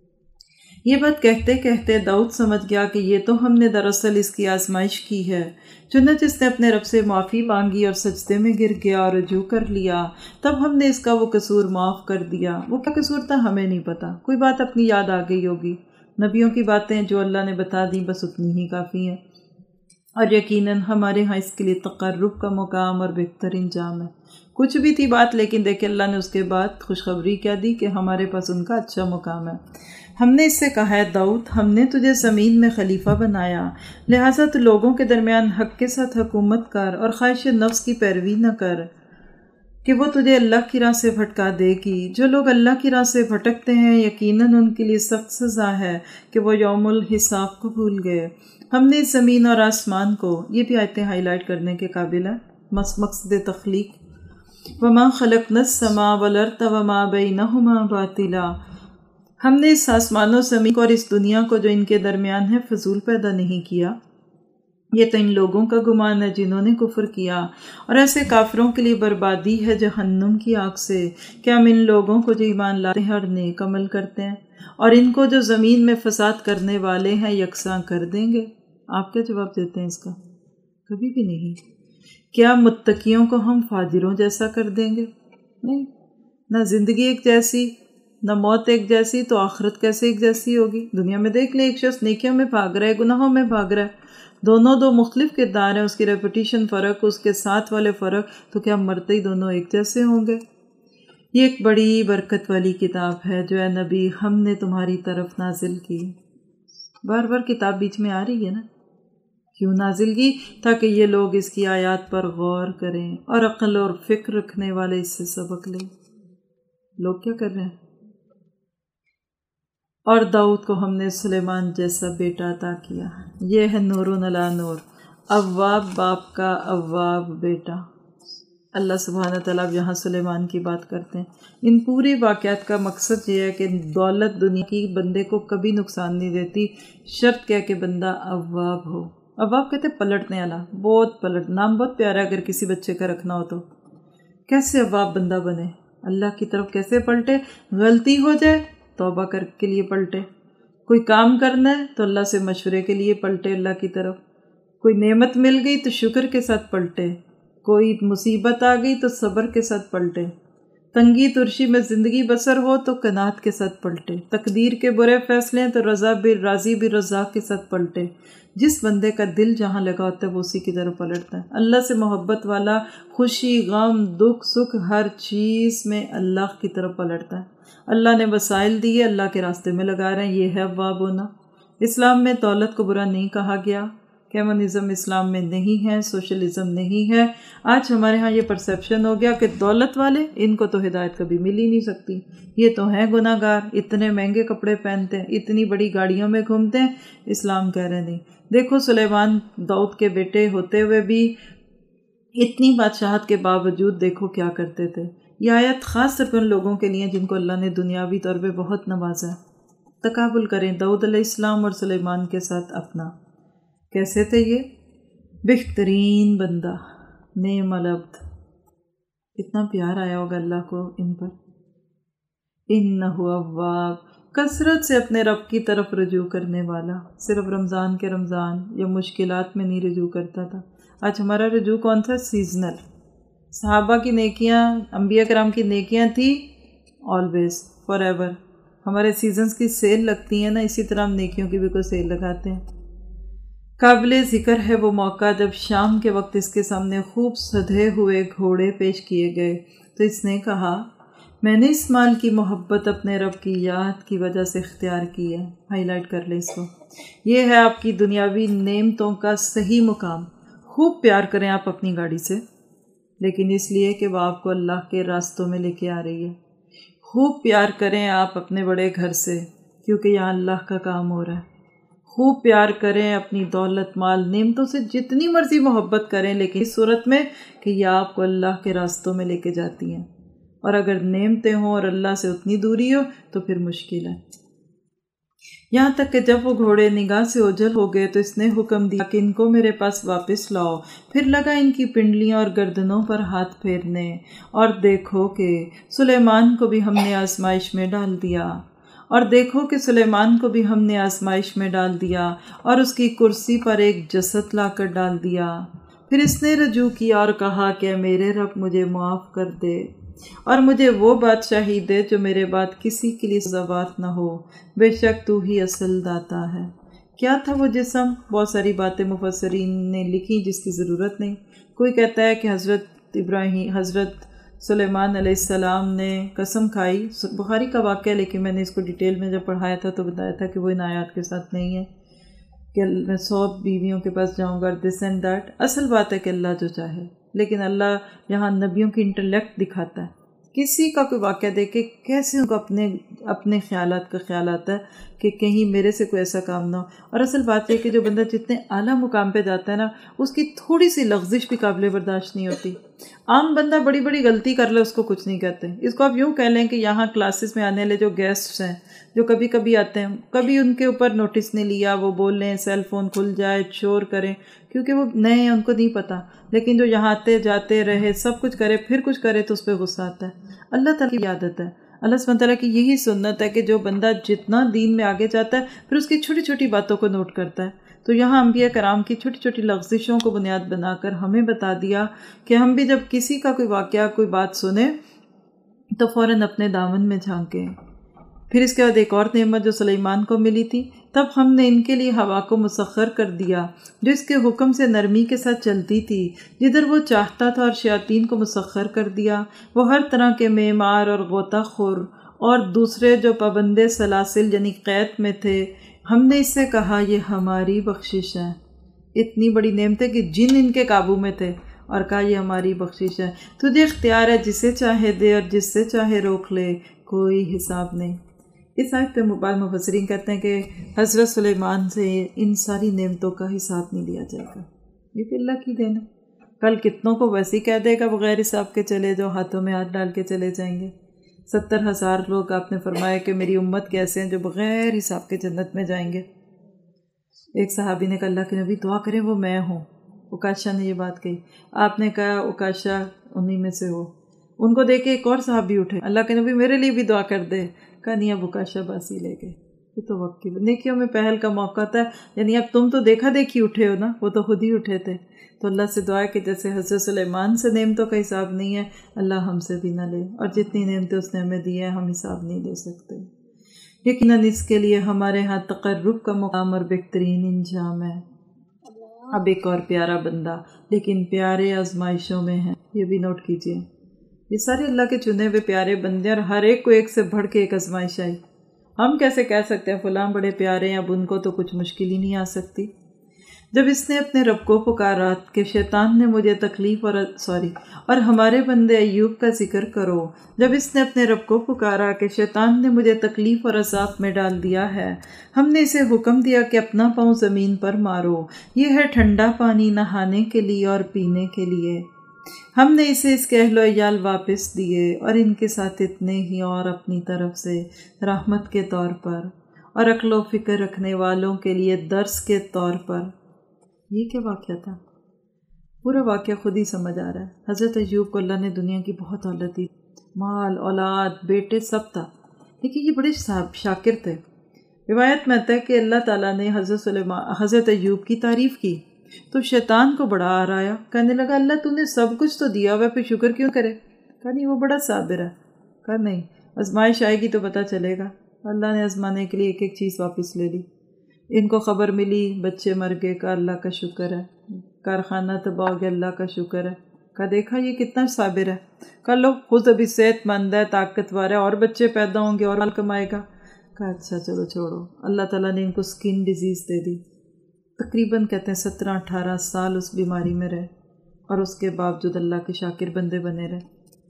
Speaker 1: یہ بات کہتے کہتے داؤد سمجھ گیا کہ یہ تو ہم نے دراصل اس کی آزمائش کی ہے۔ چنانچہ اس نے اپنے رب سے معافی مانگی اور سجدے میں گر گیا اور رجوع کر لیا، تب ہم نے اس کا وہ قصور معاف کر دیا۔ وہ کیا قصور تھا ہمیں نہیں پتا، کوئی بات اپنی یاد آ گئی ہوگی۔ نبیوں کی باتیں جو اللہ نے بتا دیں بس اتنی ہی کافی ہیں، اور یقیناً ہمارے ہاں اس کے لیے تقرب کا مقام اور بہتر انجام ہے۔ کچھ بھی تھی بات، لیکن دیکھیں اللہ نے اس کے بعد خوشخبری کیا دی کہ ہمارے پاس ان کا اچھا مقام ہے۔ ہم نے اس سے کہا ہے داؤد، ہم نے تجھے زمین میں خلیفہ بنایا، لہٰذا تو لوگوں کے درمیان حق کے ساتھ حکومت کر اور خواہش نفس کی پیروی نہ کر کہ وہ تجھے اللہ کی راہ سے بھٹکا دے گی۔ جو لوگ اللہ کی راہ سے بھٹکتے ہیں یقیناً ان کے لیے سخت سزا ہے کہ وہ یوم الحساب کو بھول گئے۔ ہم نے زمین اور آسمان کو، یہ بھی آیتیں ہائی لائٹ کرنے کے قابل ہے، مقصد تخلیق، وَمَا خَلَقْنَا السَّمَاءَ وَالْأَرْضَ وَمَا بَيْنَهُمَا بَاطِلًا، ہم نے اس آسمان و زمین کو اور اس دنیا کو جو ان کے درمیان ہے فضول پیدا نہیں کیا۔ یہ تو ان لوگوں کا گمان ہے جنہوں نے کفر کیا، اور ایسے کافروں کے لیے بربادی ہے جہنم کی آگ سے۔ کیا ہم ان لوگوں کو جو ایمان لاتے ہیں اور نیک عمل کرتے ہیں، اور ان کو جو زمین میں فساد کرنے والے ہیں یکساں کر دیں گے؟ آپ کیا جواب دیتے ہیں اس کا؟ کبھی بھی نہیں۔ کیا متقیوں کو ہم فاجروں جیسا کر دیں گے؟ نہیں۔ نہ زندگی ایک جیسی، نہ موت ایک جیسی، تو آخرت کیسے ایک جیسی ہوگی؟ دنیا میں دیکھ لیں، ایک شخص نیکیوں میں بھاگ رہا ہے، گناہوں میں بھاگ رہا ہے، دونوں دو مختلف کردار ہیں، اس کی ریپوٹیشن فرق، اس کے ساتھ والے فرق، تو کیا مرتے ہی دونوں ایک جیسے ہوں گے؟ یہ ایک بڑی برکت والی کتاب ہے جو اے نبی ہم نے تمہاری طرف نازل کی۔ بار بار کتاب بیچ میں آ رہی ہے نا، کیوں نازل کی؟ تاکہ یہ لوگ اس کی آیات پر غور کریں اور عقل اور فکر رکھنے والے اس سے سبق لیں۔ لوگ کیا کر رہے ہیں؟ اور داؤد کو ہم نے سلیمان جیسا بیٹا عطا کیا، یہ ہے نور علی نور، اواب باپ کا اواب بیٹا۔ اللہ سبحانہ تعالیٰ اب یہاں سلیمان کی بات کرتے ہیں۔ ان پورے واقعات کا مقصد یہ ہے کہ دولت دنیا کی بندے کو کبھی نقصان نہیں دیتی، شرط کیا کہ بندہ اواب ہو۔ اواب کہتے ہیں پلٹنے والا، نام بہت پیارا ہے اگر کسی بچے کا رکھنا ہو تو۔ کیسے اواب بندہ بنے؟ اللہ کی طرف کیسے پلٹے؟ غلطی ہو جائے توبہ کر کے لیے پلٹے، کوئی کام کرنا ہے تو اللہ سے مشورے کے لیے پلٹے اللہ کی طرف، کوئی نعمت مل گئی تو شکر کے ساتھ پلٹے، کوئی مصیبت آ گئی تو صبر کے ساتھ پلٹے، تنگی ترشی میں زندگی بسر ہو تو قناعت کے ساتھ پلٹے، تقدیر کے برے فیصلے ہیں تو راضی بھی رزاق کے ساتھ پلٹے۔ جس بندے کا دل جہاں لگا ہوتا ہے وہ اسی کی طرف پلٹتا ہے۔ اللہ سے محبت والا خوشی غم دکھ سکھ ہر چیز میں اللہ کی طرف پلٹتا ہے۔ اللہ نے وسائل دیے، اللہ کے راستے میں لگا رہے ہیں، یہ ہے اواب ہونا۔ اسلام میں دولت کو برا نہیں کہا گیا، کمیونزم اسلام میں نہیں ہے، سوشلزم نہیں ہے۔ آج ہمارے ہاں یہ پرسیپشن ہو گیا کہ دولت والے ان کو تو ہدایت کبھی مل ہی نہیں سکتی، یہ تو ہیں گناہ گار، اتنے مہنگے کپڑے پہنتے ہیں، اتنی بڑی گاڑیوں میں گھومتے ہیں۔ اسلام کہہ رہے نہیں۔ دیکھو سلیمان داؤد کے بیٹے ہوتے ہوئے بھی اتنی بادشاہت کے باوجود دیکھو کیا کرتے تھے۔ یہ آیت خاص طور پر ان لوگوں کے لیے جن کو اللہ نے دنیاوی طور پہ بہت نوازا ہے۔ تقابل کریں داؤد علیہ السلام اور سلیمان کے ساتھ اپنا۔ کیسے تھے یہ؟ بہترین بندہ، نعم العبد، اتنا پیار آیا ہوگا اللہ کو ان پر۔ انہ اواب، کثرت سے اپنے رب کی طرف رجوع کرنے والا، صرف رمضان کے رمضان یا مشکلات میں نہیں رجوع کرتا تھا۔ آج ہمارا رجوع کون سا؟ سیزنل۔ صحابہ کی نیکیاں، انبیاء کرام کی نیکیاں تھی آلویز، فار ایور۔ ہمارے سیزنز کی سیل لگتی ہیں نا، اسی طرح ہم نیکیوں کی بھی کوئی سیل لگاتے ہیں۔ قابل ذکر ہے وہ موقع جب شام کے وقت اس کے سامنے خوب سدھے ہوئے گھوڑے پیش کیے گئے تو اس نے کہا، میں نے اس مال کی محبت اپنے رب کی یاد کی وجہ سے اختیار کی ہے۔ ہائی لائٹ کر لیں اس کو۔ یہ ہے آپ کی دنیاوی نعمتوں کا صحیح مقام۔ خوب پیار کریں آپ اپنی گاڑی سے، لیکن اس لیے کہ وہ آپ کو اللہ کے راستوں میں لے کے آ رہی ہے۔ خوب پیار کریں آپ اپنے بڑے گھر سے، کیونکہ یہاں اللہ کا کام ہو رہا ہے۔ خوب پیار کریں اپنی دولت مال نعمتوں سے، جتنی مرضی محبت کریں، لیکن اس صورت میں کہ یہ آپ کو اللہ کے راستوں میں لے کے جاتی ہیں۔ اور اگر نعمتیں ہوں اور اللہ سے اتنی دوری ہو تو پھر مشکل ہے۔ یہاں تک کہ جب وہ گھوڑے نگاہ سے اوجھل ہو گئے تو اس نے حکم دیا کہ ان کو میرے پاس واپس لاؤ۔ پھر لگا ان کی پنڈلیاں اور گردنوں پر ہاتھ پھیرنے، اور دیکھو کہ سلیمان کو بھی ہم نے آزمائش میں ڈال دیا، اور دیکھو کہ سلیمان کو بھی ہم نے آزمائش میں ڈال دیا اور اس کی کرسی پر ایک جسد لا کر ڈال دیا۔ پھر اس نے رجوع کیا اور کہا کہ میرے رب مجھے معاف کر دے اور مجھے وہ بادشاہی دے جو میرے بعد کسی کے لیے سزاوار نہ ہو، بے شک تو ہی اصل داتا ہے۔ کیا تھا وہ جسم؟ بہت ساری باتیں مفسرین نے لکھی جس کی ضرورت نہیں۔ کوئی کہتا ہے کہ حضرت سلیمان علیہ السلام نے قسم کھائی، بخاری کا واقعہ، لیکن میں نے اس کو ڈیٹیل میں جب پڑھایا تھا تو بتایا تھا کہ وہ ان آیات کے ساتھ نہیں ہے کہ میں 100 بیویوں کے پاس جاؤں گا، دس اینڈ دیٹ۔ اصل بات ہے کہ اللہ جو چاہے، لیکن اللہ یہاں نبیوں کی انٹلیکٹ دکھاتا ہے۔ کسی کا کوئی واقعہ دیکھ کے کیسے ان کو اپنے خیالات کا خیال آتا ہے کہ کہیں میرے سے کوئی ایسا کام نہ ہو۔ اور اصل بات یہ کہ جو بندہ جتنے اعلیٰ مقام پہ جاتا ہے نا، اس کی تھوڑی سی لغزش بھی قابل برداشت نہیں ہوتی۔ عام بندہ بڑی بڑی غلطی کر لے اس کو کچھ نہیں کہتے۔ اس کو آپ یوں کہہ لیں کہ یہاں کلاسز میں آنے والے جو گیسٹس ہیں جو کبھی کبھی آتے ہیں، کبھی ان کے اوپر نوٹس نہیں لیا، وہ بول لیں، سیل فون کھل جائے، شور کریں، کیونکہ وہ نئے ہیں، ان کو نہیں پتہ۔ لیکن جو یہاں آتے جاتے رہے، سب کچھ کرے، پھر کچھ کرے تو اس پہ غصہ آتا ہے۔ اللہ تعالیٰ کی عادت ہے، اللہ سبحانہ تعالیٰ کی یہی سنت ہے کہ جو بندہ جتنا دین میں آگے جاتا ہے پھر اس کی چھوٹی چھوٹی باتوں کو نوٹ کرتا ہے۔ تو یہاں انبیاء کرام کی چھوٹی چھوٹی لغزشوں کو بنیاد بنا کر ہمیں بتا دیا کہ ہم بھی جب کسی کا کوئی واقعہ کوئی بات سنیں تو فوراً اپنے دامن میں جھانکیں۔ پھر اس کے بعد ایک اور نعمت جو سلیمان کو ملی تھی، تب ہم نے ان کے لیے ہوا کو مسخر کر دیا جو اس کے حکم سے نرمی کے ساتھ چلتی تھی جدھر وہ چاہتا تھا، اور شیاطین کو مسخر کر دیا، وہ ہر طرح کے معمار اور غوطہ خور اور دوسرے جو پابندے سلاسل یعنی قید میں تھے۔ ہم نے اس سے کہا یہ ہماری بخشش ہے۔ اتنی بڑی نعمت ہے کہ جن ان کے قابو میں تھے، اور کہا یہ ہماری بخشش ہے، تجھے اختیار ہے جسے چاہے دے اور جس سے چاہے روک لے، کوئی حساب نہیں۔ اس آیت پہ بعض مفسرین کہتے ہیں کہ حضرت سلیمان سے ان ساری نعمتوں کا حساب نہیں لیا جائے گا، یہ پھر اللہ کی دین ہے۔ کل کتنوں کو ویسے ہی کہہ دے گا بغیر حساب کے چلے جو ہاتھوں میں ہاتھ ڈال کے چلے جائیں گے۔ 70,000 لوگ آپ نے فرمایا کہ میری امت کیسے ہیں جو بغیر حساب کے جنت میں جائیں گے۔ ایک صحابی نے کہا اللہ کے نبی دعا کریں وہ میں ہوں۔ عکاشہ نے یہ بات کہی، آپ نے کہا عکاشہ انہی میں سے ہو۔ ان کو دیکھ کے ایک اور صحابی اٹھے، اللہ کے نبی میرے لیے بھی دعا کر دے، کہا نہیں اب عکاشہ باسی لے گئے۔ یہ تو وقت کی نیکیوں میں پہل کا موقع تھا. یعنی اب تم تو دیکھا دیکھی اٹھے ہو نا، وہ تو خود ہی اٹھے تھے. تو اللہ سے دعا ہے کہ جیسے حضرت سلیمان سے نعمتوں کا حساب نہیں ہے، اللہ ہم سے بھی نہ لے، اور جتنی نعمتیں اس نے ہمیں دی ہیں ہم حساب نہیں دے سکتے. یقیناً اس کے لیے ہمارے ہاں تقرب کا مقام اور بہترین انجام ہے. اب ایک اور پیارا بندہ لیکن پیارے آزمائشوں میں ہے، یہ بھی نوٹ کیجئے. یہ سارے اللہ کے چنے ہوئے پیارے بندے، اور ہر ایک کو ایک سے بڑھ کے ایک آزمائش آئی. ہم کیسے کہہ سکتے ہیں فلاں بڑے پیارے ہیں، اب ان کو تو کچھ مشکل ہی نہیں آ سکتی. جب اس نے اپنے رب کو پکارا کہ شیطان نے مجھے تکلیف اور ہمارے بندے ایوب کا ذکر کرو. جب اس نے اپنے رب کو پکارا کہ شیطان نے مجھے تکلیف اور عذاب میں ڈال دیا ہے، ہم نے اسے حکم دیا کہ اپنا پاؤں زمین پر مارو. یہ ہے ٹھنڈا پانی نہانے کے لیے اور پینے کے لیے. ہم نے اسے اس کے اہل و عیال واپس دیے اور ان کے ساتھ اتنے ہی اور اپنی طرف سے رحمت کے طور پر اور عقل و فکر رکھنے والوں کے لیے درس کے طور پر. یہ کیا واقعہ تھا؟ پورا واقعہ خود ہی سمجھ آ رہا ہے. حضرت ایوب کو اللہ نے دنیا کی بہت دولت دی، مال، اولاد، بیٹے، سب تھا، لیکن یہ بڑے شاکر تھے. روایت میں آتا ہے کہ اللہ تعالیٰ نے حضرت ایوب کی تعریف کی تو شیطان کو بڑا آ رہا، کہنے لگا اللہ تو نے سب کچھ تو دیا ہوا، پھر شکر کیوں کرے؟ کہا نہیں وہ بڑا صابر ہے. کہا نہیں، آزمائش آئے گی تو پتہ چلے گا. اللہ نے آزمانے کے لیے ایک ایک چیز واپس لے لی. ان کو خبر ملی بچے مر گئے، کہا اللہ کا شکر ہے. کارخانہ تباہ ہو گیا، اللہ کا شکر ہے. کہا دیکھا یہ کتنا صابر ہے. کہا لو خود ابھی صحت مند ہے، طاقتور ہے، اور بچے پیدا ہوں گے اور مال کمائے گا. کہا اچھا چلو چھوڑو. اللہ تعالیٰ نے ان کو سکن ڈیزیز دے دی. تقریباً کہتے ہیں 17-18 سال اس بیماری میں رہے، اور اس کے باوجود اللہ کے شاکر بندے بنے رہے.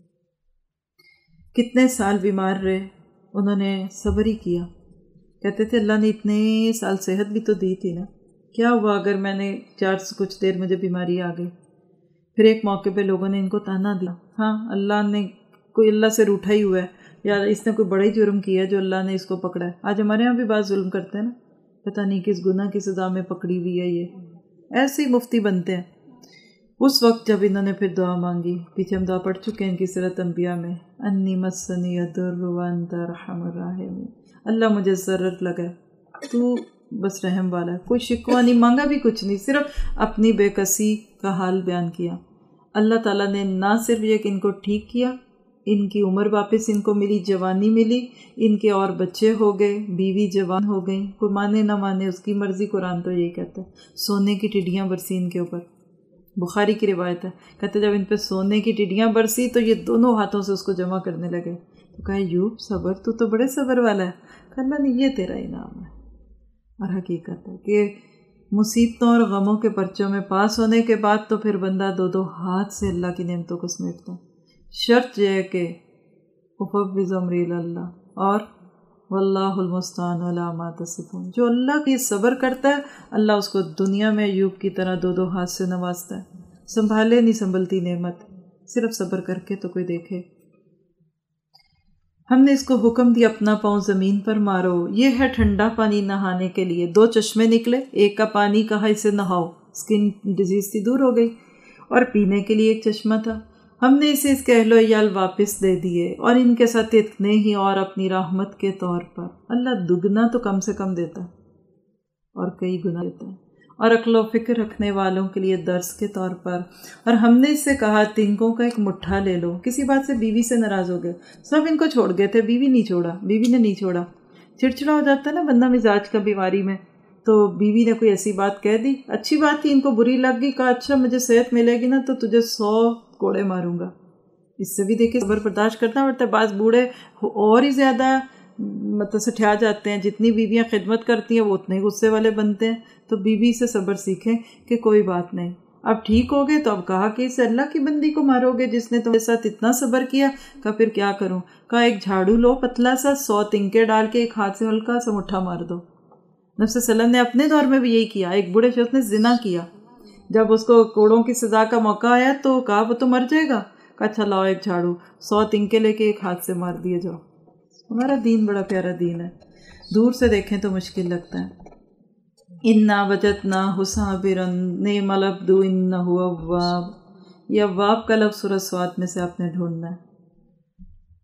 Speaker 1: کتنے سال بیمار رہے، انہوں نے صبر ہی کیا. کہتے تھے اللہ نے اتنے سال صحت بھی تو دی تھی نا، کیا ہوا اگر میں نے کچھ دیر مجھے بیماری آ گئی. پھر ایک موقع پہ لوگوں نے ان کو تانا دیا، ہاں اللہ نے کوئی اللہ سے روٹھا ہی ہوا ہے، یا اس نے کوئی بڑا ہی جرم کیا ہے جو اللہ نے اس کو پکڑا ہے. آج ہمارے ہاں بھی بعض ظلم کرتے ہیں نا، پتہ نہیں کس گناہ کی سزا میں پکڑی ہوئی ہے، یہ ایسے ہی مفتی بنتے ہیں. اس وقت جب انہوں نے پھر دعا مانگی، پیچھے ہم دعا پڑھ چکے ہیں ان کی سورۃ انبیاء میں، انی مسنی الضر وانت ارحم الراحمین، اللہ مجھے ضرورت لگا، تو بس رحم والا ہے. کوئی شکوہ نہیں مانگا، بھی کچھ نہیں، صرف اپنی بے کسی کا حال بیان کیا. اللہ تعالیٰ نے نہ صرف یہ کہ ان کو ٹھیک کیا، ان کی عمر واپس ان کو ملی، جوانی ملی، ان کے اور بچے ہو گئے، بیوی جوان ہو گئی. کوئی مانے نہ مانے اس کی مرضی، قرآن تو یہی کہتا ہے. سونے کی ٹڈیاں برسی ان کے اوپر، بخاری کی روایت ہے، کہتے جب ان پہ سونے کی ٹڈیاں برسی تو یہ دونوں ہاتھوں سے اس کو جمع کرنے لگے. تو کہا ایوب صبر، تو بڑے صبر والا ہے. کہ اللہ نے یہ تیرا انعام ہے. اور حقیقت ہے کہ مصیبتوں اور غموں کے پرچوں میں پاس ہونے کے بعد تو پھر بندہ دو ہاتھ سے اللہ کی نعمتوں کو سمیٹتا ہے. شرط یہ ہے کہ افوض امری اللہ، اور واللہ المستعان علی ما تصفون. جو اللہ کی صبر کرتا ہے اللہ اس کو دنیا میں ایوب کی طرح دو ہاتھ سے نوازتا ہے. سنبھالے نہیں سنبھلتی نعمت، صرف صبر کر کے تو کوئی دیکھے. ہم نے اس کو حکم دیا اپنا پاؤں زمین پر مارو. یہ ہے ٹھنڈا پانی نہانے کے لیے. 2 چشمے نکلے، ایک کا پانی کہا اسے نہاؤ، سکن ڈیزیز تھی دور ہو گئی، اور پینے کے لیے ایک چشمہ تھا. ہم نے اسے اس کے اہل و عیال واپس دے دیے اور ان کے ساتھ اتنے ہی اور اپنی رحمت کے طور پر. اللہ دگنا تو کم سے کم دیتا ہے اور کئی گنا دیتا ہے، اور عقل و فکر رکھنے والوں کے لیے درس کے طور پر. اور ہم نے اس سے کہا تنکوں کا ایک مٹھا لے لو. کسی بات سے بیوی سے ناراض ہو گئے، سب ان کو چھوڑ گئے تھے، بیوی نے نہیں چھوڑا. چڑچڑا ہو جاتا ہے نا بندہ مزاج کا بیماری میں، تو بیوی نے کوئی ایسی بات کہہ دی، اچھی بات تھی، ان کو بری لگ گئی. کہا اچھا مجھے صحت ملے گی نا تو تجھے 100 کوڑے ماروں گا. اس سے بھی دیکھیں صبر برداشت کرنا پڑتا ہے. بعض بوڑھے اور ہی زیادہ سٹھیا جاتے ہیں، جتنی بیویاں خدمت کرتی ہیں وہ اتنے ہی غصے والے بنتے ہیں. تو بیوی سے صبر سیکھیں کہ کوئی بات نہیں، اب ٹھیک ہو گئے تو اب کہا کہ اسے اللہ کی بندی کو مارو گے جس نے تمہارے ساتھ اتنا صبر کیا. کہا پھر کیا کروں؟ کہا ایک جھاڑو لو پتلا سا، 100 تنکے ڈال کے ایک ہاتھ سے ہلکا سا مٹھا مار دو. نبی صلی اللہ علیہ وسلم نے اپنے دور میں بھی یہی کیا. ایک بوڑھے شخص نے زنا کیا، جب اس کو کوڑوں کی سزا کا موقع آیا تو کہا وہ تو مر جائے گا. کہا اچھا لاؤ ایک جھاڑو، 100 تنکے لے کے ایک ہاتھ سے مار دیے جاؤ. ہمارا دین بڑا پیارا دین ہے، دور سے دیکھیں تو مشکل لگتا ہے. انا وجدناہ صابرا نعم العبد انہ اواب. یہ اواب کا لفظ سورۃ صاد میں سے آپ نے ڈھونڈنا ہے.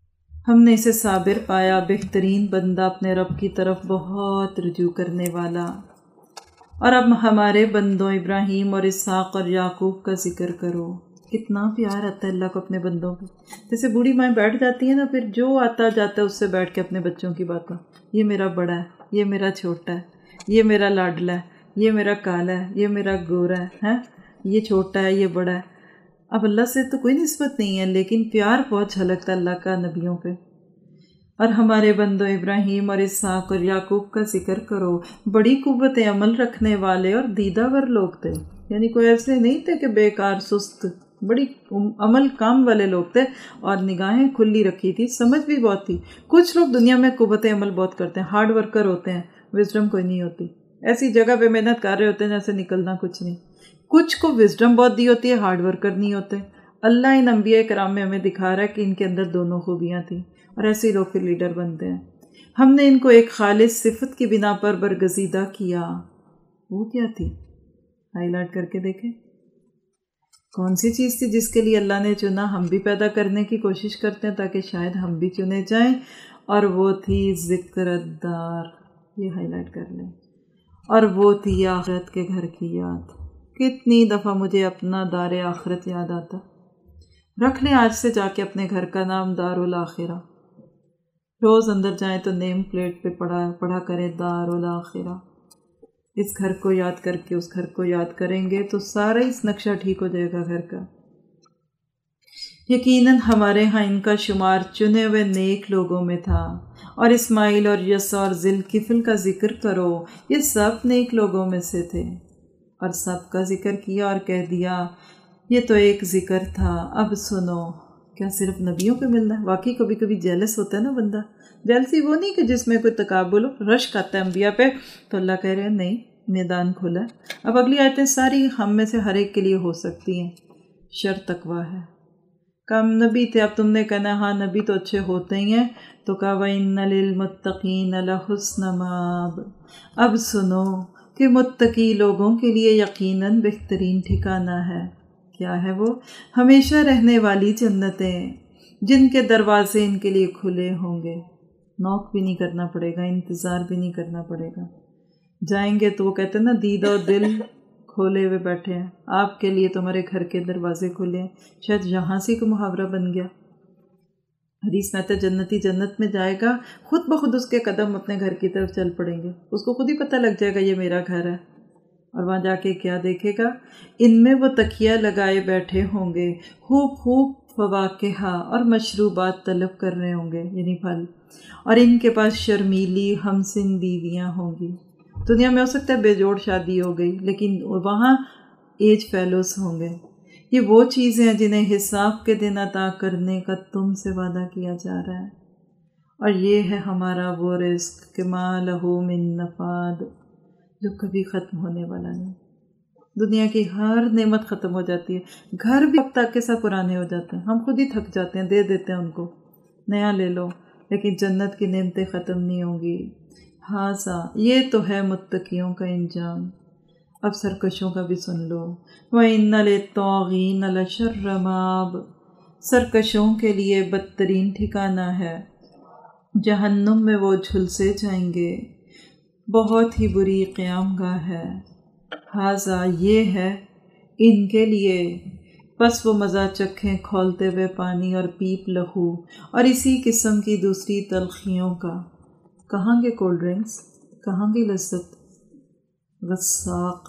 Speaker 1: ہم نے اسے صابر پایا، بہترین بندہ، اپنے رب کی طرف بہت رجوع کرنے والا۔ اور اب ہمارے بندوں ابراہیم اور اسحاق اور یعقوب کا ذکر کرو۔ کتنا پیار آتا ہے اللہ کو اپنے بندوں پہ۔ جیسے بوڑھی مائیں بیٹھ جاتی ہیں نا، پھر جو آتا جاتا ہے اس سے بیٹھ کے اپنے بچوں کی باتیں، یہ میرا بڑا ہے، یہ میرا چھوٹا ہے، یہ میرا لاڈلا ہے، یہ میرا کالا ہے، یہ میرا گورا ہے، یہ چھوٹا ہے، یہ بڑا ہے۔ اب اللہ سے تو کوئی نسبت نہیں ہے، لیکن پیار بہت جھلکتا اللہ کا نبیوں پہ۔ اور ہمارے بندوں ابراہیم اور اسحاق اور یعقوب کا ذکر کرو، بڑی قوت عمل رکھنے والے اور دیدہ ور لوگ تھے، یعنی کوئی ایسے نہیں تھے کہ بیکار سست، بڑی عمل کام والے لوگ تھے، اور نگاہیں کھلی رکھی تھی، سمجھ بھی بہت تھی۔ کچھ لوگ دنیا میں قوت عمل بہت کرتے ہیں، ہارڈ ورکر ہوتے ہیں، وزڈم کوئی نہیں ہوتی، ایسی جگہ پہ محنت کر رہے ہوتے ہیں جیسے نکلنا کچھ نہیں۔ کچھ کو وزڈم بہت دی ہوتی ہے، ہارڈ ورکر نہیں ہوتے۔ اللہ ان انبیاء کرام میں ہمیں دکھا رہا ہے کہ ان کے اندر دونوں خوبیاں تھیں، اور ایسے ہی لوگ پھر لیڈر بنتے ہیں۔ ہم نے ان کو ایک خالص صفت کی بنا پر برگزیدہ کیا۔ وہ کیا تھی؟ ہائی لائٹ کر کے دیکھیں، کون سی چیز تھی جس کے لیے اللہ نے چنا؟ ہم بھی پیدا کرنے کی کوشش کرتے ہیں تاکہ شاید ہم بھی چنے جائیں، اور وہ تھی ذکر الدار۔ یہ ہائی لائٹ کر لیں۔ اور وہ تھی آخرت کے گھر کی یاد۔ کتنی دفعہ مجھے اپنا دار آخرت یاد آتا۔ رکھ لیں آج سے جا کے اپنے گھر کا نام دارالآخرہ۔ روز اندر جائیں تو نیم پلیٹ پہ پڑھا کریں دارالآخرہ۔ اس گھر کو یاد کر کے اس گھر کو یاد کریں گے تو سارا اس نقشہ ٹھیک ہو جائے گا گھر کا۔ یقیناً ہمارے ہاں ان کا شمار چنے ہوئے نیک لوگوں میں تھا۔ اور اسماعیل اور یسع اور ذی الکفل کا ذکر کرو، یہ سب نیک لوگوں میں سے تھے۔ اور سب کا ذکر کیا اور کہہ دیا یہ تو ایک ذکر تھا، اب سنو۔ کیا صرف نبیوں پہ ملنا ہے؟ واقعی کبھی کبھی جیلس ہوتا ہے نا بندہ۔ جیلسی وہ نہیں کہ جس میں کوئی تکابر ہو، رشک آتا ہے انبیاء پہ، تو اللہ کہہ رہے ہیں نہیں، میدان کھلا ہے۔ اب اگلی آیتیں ساری ہم میں سے ہر ایک کے لیے ہو سکتی ہیں۔ شرط تقویٰ ہے۔ کم نبی تھے، اب تم نے کہنا ہاں نبی تو اچھے ہوتے ہی ہیں، تو کہا وَإِنَّ لِلْمُتَّقِينَ لَحُسْنَ مَآبٍ۔ اب سنو کہ متقی لوگوں کے لیے یقیناً بہترین ٹھکانہ ہے۔ کیا ہے وہ؟ ہمیشہ رہنے والی جنتیں، جن کے دروازے ان کے لیے کھلے ہوں گے۔ نوک بھی نہیں کرنا پڑے گا، انتظار بھی نہیں کرنا پڑے گا۔ جائیں گے تو وہ کہتے ہیں نا دیدہ و دل کھولے ہوئے بیٹھے ہیں، آپ کے لیے تمہارے گھر کے دروازے کھلے ہیں۔ شاید یہاں سے کوئی محاورہ بن گیا۔ حدیث میں آتا ہے جنتی جنت میں جائے گا، خود بخود اس کے قدم اپنے گھر کی طرف چل پڑیں گے، اس کو خود ہی پتہ لگ جائے گا یہ میرا گھر ہے۔ اور وہاں جا کے کیا دیکھے گا؟ ان میں وہ تکیہ لگائے بیٹھے ہوں گے، خوب خوب فواکہ اور مشروبات طلب کر رہے ہوں گے، یعنی پھل، اور ان کے پاس شرمیلی ہمسن بیویاں ہوں گی۔ دنیا میں ہو سکتا ہے بے جوڑ شادی ہو گئی، لیکن وہاں ایج فیلوز ہوں گے۔ یہ وہ چیزیں ہیں جنہیں حساب کے دن عطا کرنے کا تم سے وعدہ کیا جا رہا ہے، اور یہ ہے ہمارا وہ رزق کہ ما لہ من نفاد، جو کبھی ختم ہونے والا نہیں۔ دنیا کی ہر نعمت ختم ہو جاتی ہے، گھر بھی وقت تک کے ساتھ پرانے ہو جاتے ہیں، ہم خود ہی تھک جاتے ہیں، دے دیتے ہیں ان کو، نیا لے لو، لیکن جنت کی نعمتیں ختم نہیں ہوں گی۔ ہاذا، یہ تو ہے متقیوں کا انجام۔ اب سرکشوں کا بھی سن لو۔ وَإِنَّ لِلطَّاغِينَ لَشَرَّ مَآبٍ، سرکشوں کے لیے بدترین ٹھکانہ ہے، جہنم میں وہ جھلسے جائیں گے، بہت ہی بری قیام گاہ ہے۔ ہاذا، یہ ہے ان کے لیے، پس وہ مزہ چکھیں کھولتے ہوئے پانی اور پیپ لہو اور اسی قسم کی دوسری تلخیوں کا۔ کہاں گے کولڈ ڈرنکس، کہاں گی لذت؟ غساق،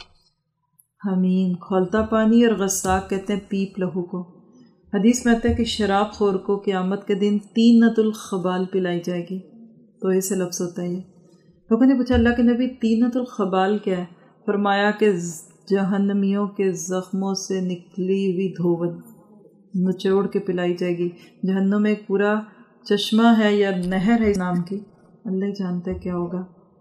Speaker 1: حمیم کھولتا پانی، اور غساق کہتے ہیں پیپ لہو کو۔ حدیث میں آتا ہے کہ شراب خور کو قیامت کے دن طینۃ الخبال پلائی جائے گی، تو اسے لفظ ہوتا ہے یہ۔ لوگوں نے پوچھا اللہ کے نبی طینۃ الخبال کیا ہے؟ فرمایا کہ جہنمیوں کے زخموں سے نکلی ہوئی دھوون نچوڑ کے پلائی جائے گی۔ جہنم میں ایک پورا چشمہ ہے یا نہر ہے اس نام کی، اللہ ہی جانتا ہے کیا ہوگا۔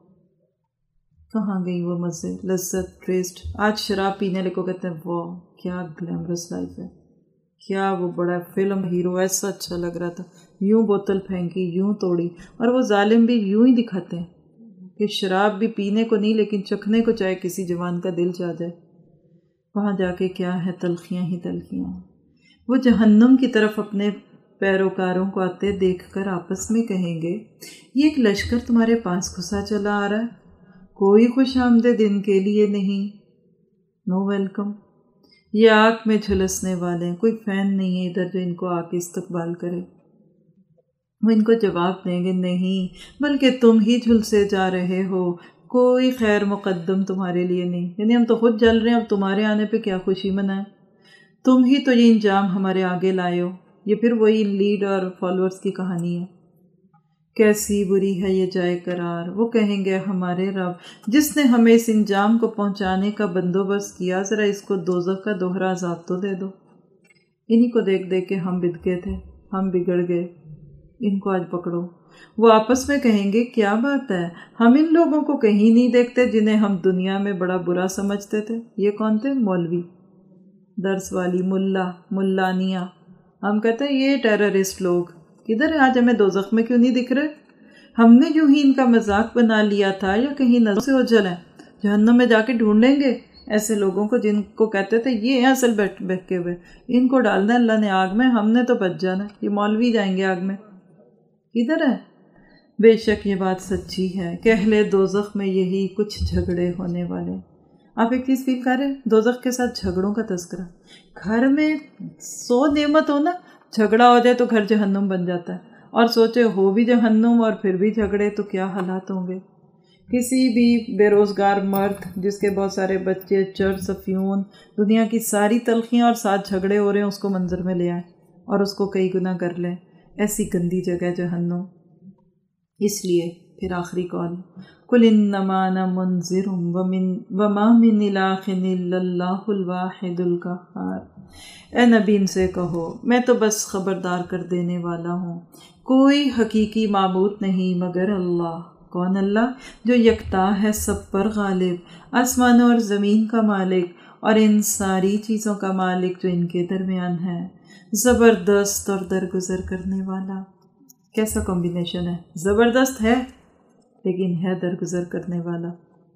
Speaker 1: کہاں گئی وہ مزے، لذت، ٹیسٹ؟ آج شراب پینے والے کو کہتے ہیں واہ کیا گلیمرس لائف ہے، کیا وہ بڑا فلم ہیرو ایسا اچھا لگ رہا تھا، یوں بوتل پھینکی، یوں توڑی، اور وہ ظالم بھی یوں ہی دکھاتے ہیں کہ شراب بھی پینے کو نہیں لیکن چکھنے کو چاہے کسی جوان کا دل چاہ جائے۔ وہاں جا کے کیا ہے؟ تلخیاں ہی تلخیاں۔ وہ جہنم کی طرف اپنے پیروکاروں کو آتے دیکھ کر آپس میں کہیں گے یہ ایک لشکر تمہارے پاس گھسا چلا آ رہا ہے، کوئی خوش آمدید ان کے لیے نہیں، نو ویلکم۔ یہ آگ میں جھلسنے والے ہیں، کوئی فین نہیں ہے ادھر جو ان کو آ کے استقبال کرے۔ وہ ان کو جواب دیں گے نہیں، بلکہ تم ہی جھلسے جا رہے ہو، کوئی خیر مقدم تمہارے لیے نہیں، یعنی ہم تو خود جل رہے ہیں، اب تمہارے آنے پہ کیا خوشی منائیں، تم ہی تو یہ انجام ہمارے آگے لائے ہو۔ یہ پھر وہی لیڈ اور فالورز کی کہانی ہے۔ کیسی بری ہے یہ جائے قرار، وہ کہیں گے ہمارے رب جس نے ہمیں اس انجام کو پہنچانے کا بندوبست کیا، ذرا اس کو دوزخ کا دوہرا عذاب تو دے دو۔ انہی کو دیکھ دیکھ کے ہم بدکے تھے، ہم بگڑ گئے، ان کو آج پکڑو۔ وہ آپس میں کہیں گے کیا بات ہے، ہم ان لوگوں کو کہیں نہیں دیکھتے جنہیں ہم دنیا میں بڑا برا سمجھتے تھے۔ یہ کون تھے؟ مولوی، درس والی، ملانیہ۔ ہم کہتے ہیں یہ ٹیررسٹ لوگ کدھر ہیں، آج ہمیں دوزخ میں کیوں نہیں دکھ رہے؟ ہم نے یوں ہی ان کا مذاق بنا لیا تھا، یا کہیں نظر سے اوجھل ہیں، جہنم میں جا کے ڈھونڈیں گے ایسے لوگوں کو جن کو کہتے تھے یہ ہیں اصل بہکے ہوئے، ان کو ڈالنا ہے اللہ نے آگ میں، ہم نے تو بچ جانا، یہ مولوی جائیں گے آگ میں، کدھر ہے؟ بے شک یہ بات سچی ہے کہ اہل دوزخ میں یہی کچھ جھگڑے ہونے والے۔ آپ ایک چیز فیل کر رہے ہیں، دوزخ کے ساتھ جھگڑوں کا تذکرہ، گھر میں 100 نعمت ہو نا، جھگڑا ہو جائے تو گھر جہنم بن جاتا ہے، اور سوچے ہو بھی جہنم اور پھر بھی جھگڑے تو کیا حالات ہوں گے۔ کسی بھی بے روزگار مرد جس کے بہت سارے بچے چرس افیون، دنیا کی ساری تلخیاں اور ساتھ جھگڑے ہو رہے ہیں، اس کو منظر میں لے آئیں اور اس کو کئی گنا کر لیں، ایسی گندی جگہ جہنم۔ اس لیے پھر آخری قول، قُلْ إِنَّمَا أَنَا مُنذِرٌ وَمَا مِنْ إِلَٰهٍ إِلَّا اللَّهُ الْوَاحِدُ الْقَهَّارُ۔ اے نبی ان سے کہو میں تو بس خبردار کر دینے والا ہوں، کوئی حقیقی معبود نہیں مگر اللہ۔ کون اللہ؟ جو یکتا ہے، سب پر غالب، آسمانوں اور زمین کا مالک اور ان ساری چیزوں کا مالک جو ان کے درمیان ہے، زبردست اور درگزر کرنے والا۔ کیسا کمبینیشن ہے، زبردست ہے لیکن ہے درگزر کرنے والا۔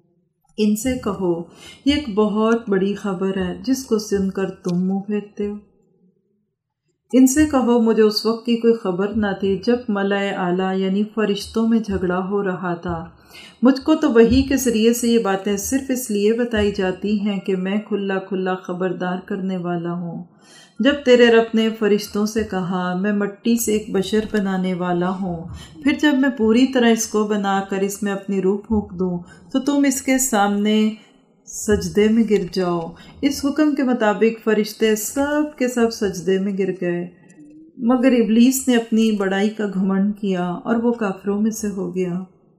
Speaker 1: ان سے کہو یہ ایک بہت بڑی خبر ہے جس کو سن کر تم منہ پھیرتے ہو۔ ان سے کہو مجھے اس وقت کی کوئی خبر نہ تھی جب ملائے اعلیٰ یعنی فرشتوں میں جھگڑا ہو رہا تھا، مجھ کو تو وحی کے ذریعے سے یہ باتیں صرف اس لیے بتائی جاتی ہیں کہ میں کھلا کھلا خبردار کرنے والا ہوں۔ جب تیرے رب نے فرشتوں سے کہا میں مٹی سے ایک بشر بنانے والا ہوں، پھر جب میں پوری طرح اس کو بنا کر اس میں اپنی روح پھونک دوں تو تم اس کے سامنے سجدے میں گر جاؤ۔ اس حکم کے مطابق فرشتے سب کے سب سجدے میں گر گئے، مگر ابلیس نے اپنی بڑائی کا گھمنڈ کیا اور وہ کافروں میں سے ہو گیا۔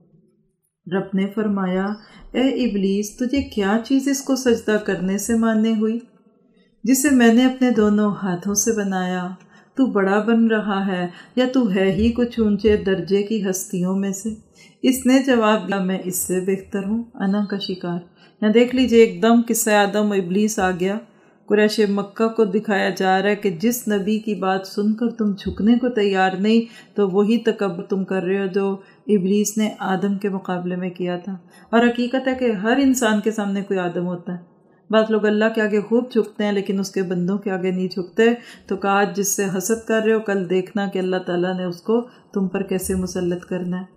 Speaker 1: رب نے فرمایا اے ابلیس تجھے کیا چیز اس کو سجدہ کرنے سے ماننے ہوئی جسے میں نے اپنے دونوں ہاتھوں سے بنایا؟ تو بڑا بن رہا ہے یا تو ہے ہی کچھ اونچے درجے کی ہستیوں میں سے؟ اس نے جواب دیا میں اس سے بہتر ہوں، انا کا شکار۔ یہاں دیکھ لیجئے ایک دم قصہ آدم و ابلیس آ گیا۔ قریش مکہ کو دکھایا جا رہا ہے کہ جس نبی کی بات سن کر تم جھکنے کو تیار نہیں تو وہی تکبر تم کر رہے ہو جو ابلیس نے آدم کے مقابلے میں کیا تھا۔ اور حقیقت ہے کہ ہر انسان کے سامنے کوئی آدم ہوتا ہے۔ بعض لوگ اللہ کے آگے خوب جھکتے ہیں لیکن اس کے بندوں کے آگے نہیں جھکتے۔ تو کہا جس سے حسد کر رہے ہو کل دیکھنا کہ اللہ تعالیٰ نے اس کو تم پر کیسے مسلط کرنا ہے۔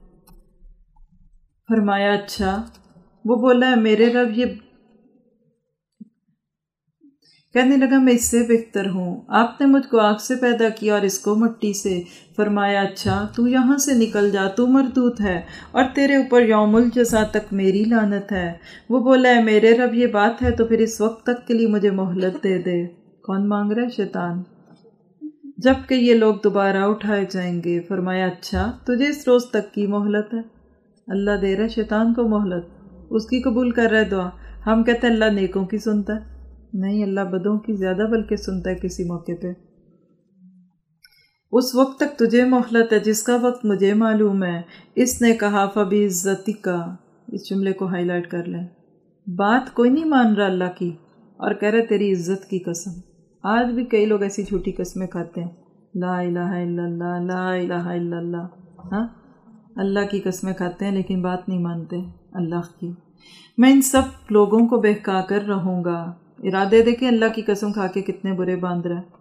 Speaker 1: فرمایا اچھا، وہ بولا ہے میرے رب، یہ کہنے لگا میں اس سے بہتر ہوں، آپ نے مجھ کو آگ سے پیدا کیا اور اس کو مٹی سے۔ فرمایا اچھا تو یہاں سے نکل جا، تو مردود ہے اور تیرے اوپر یوم الجزا تک میری لعنت ہے۔ وہ بولا ہے میرے رب یہ بات ہے تو پھر اس وقت تک کے لیے مجھے مہلت دے دے۔ کون مانگ رہا ہے؟ شیطان۔ جب کہ یہ لوگ دوبارہ اٹھائے جائیں گے۔ فرمایا اچھا تجھے اس روز تک کی مہلت ہے؟ اللہ دے رہا ہے شیطان کو مہلت، اس کی قبول کر رہا ہے دعا۔ ہم کہتے ہیں اللہ نیکوں کی سنتا ہے، نہیں اللہ بدوں کی زیادہ بلکہ سنتا ہے کسی موقع پہ۔ اس وقت تک تجھے مہلت ہے جس کا وقت مجھے معلوم ہے۔ اس نے کہا فَبِعِزَّتِكَ، اس جملے کو ہائی لائٹ کر لیں، بات کوئی نہیں مان رہا اللہ کی اور کہہ رہے تیری عزت کی قسم۔ آج بھی کئی لوگ ایسی جھوٹی قسمیں کھاتے ہیں، لا الہ الا اللہ، لا الہ الا اللہ، ہاں اللہ کی قسمیں کھاتے ہیں لیکن بات نہیں مانتے اللہ کی۔ میں ان سب لوگوں کو بہکا کر رہوں گا۔ ارادے دیکھیں اللہ کی قسم کھا کے کتنے برے باندھ رہا ہے۔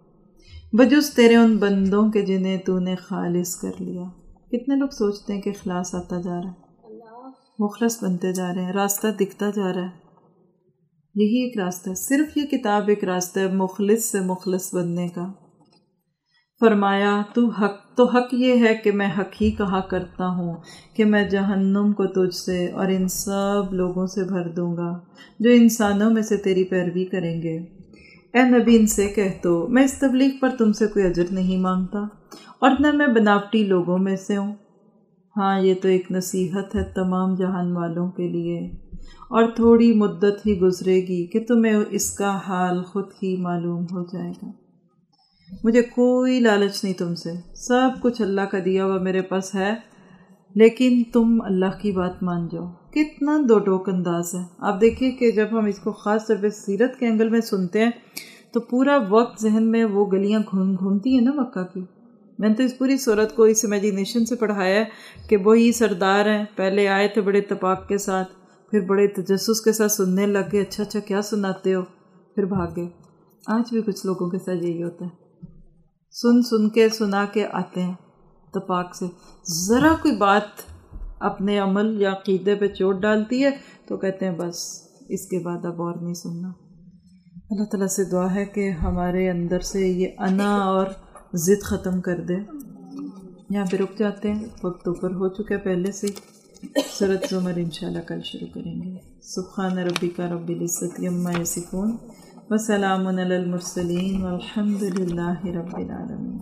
Speaker 1: بجز تیرے ان بندوں کے جنہیں تو نے خالص کر لیا۔ کتنے لوگ سوچتے ہیں کہ اخلاص آتا جا رہا ہے، مخلص بنتے جا رہے ہیں، راستہ دکھتا جا رہا ہے۔ یہی ایک راستہ ہے، صرف یہ کتاب ایک راستہ ہے مخلص سے مخلص بننے کا۔ فرمایا تو حق یہ ہے کہ میں حق ہی کہا کرتا ہوں کہ میں جہنم کو تجھ سے اور ان سب لوگوں سے بھر دوں گا جو انسانوں میں سے تیری پیروی کریں گے۔ اے نبی ان سے کہہ دو میں اس تبلیغ پر تم سے کوئی اجر نہیں مانگتا اور نہ میں بناوٹی لوگوں میں سے ہوں۔ ہاں یہ تو ایک نصیحت ہے تمام جہان والوں کے لیے، اور تھوڑی مدت ہی گزرے گی کہ تمہیں اس کا حال خود ہی معلوم ہو جائے گا۔ مجھے کوئی لالچ نہیں تم سے، سب کچھ اللہ کا دیا ہوا میرے پاس ہے، لیکن تم اللہ کی بات مان جاؤ۔ کتنا دو ٹوک انداز ہے۔ آپ دیکھیے کہ جب ہم اس کو خاص طور پہ سیرت کے اینگل میں سنتے ہیں تو پورا وقت ذہن میں وہ گلیاں گھومتی ہیں نا مکہ کی۔ میں نے تو اس پوری صورت کو اس امیجینیشن سے پڑھایا ہے کہ وہی سردار ہیں، پہلے آئے تھے بڑے اتفاق کے ساتھ، پھر بڑے تجسس کے ساتھ سننے لگ گئے، اچھا کیا سناتے ہو، پھر بھاگ گئے۔ آج بھی کچھ لوگوں کے ساتھ یہی ہوتا ہے، سن کے سنا کے آتے ہیں اتفاق سے، ذرا کوئی بات اپنے عمل یا عقیدے پہ چوٹ ڈالتی ہے تو کہتے ہیں بس اس کے بعد اب اور نہیں سننا۔ اللہ تعالیٰ سے دعا ہے کہ ہمارے اندر سے یہ انا اور ضد ختم کر دے۔ یہاں پہ رک جاتے ہیں، وقت اوپر ہو چکا ہے پہلے سے۔ سورۃ زمر انشاءاللہ کل شروع کریں گے۔ سبحان ربک رب العزت عما یصفون وسلام علی المرسلین والحمد للہ رب العالمین۔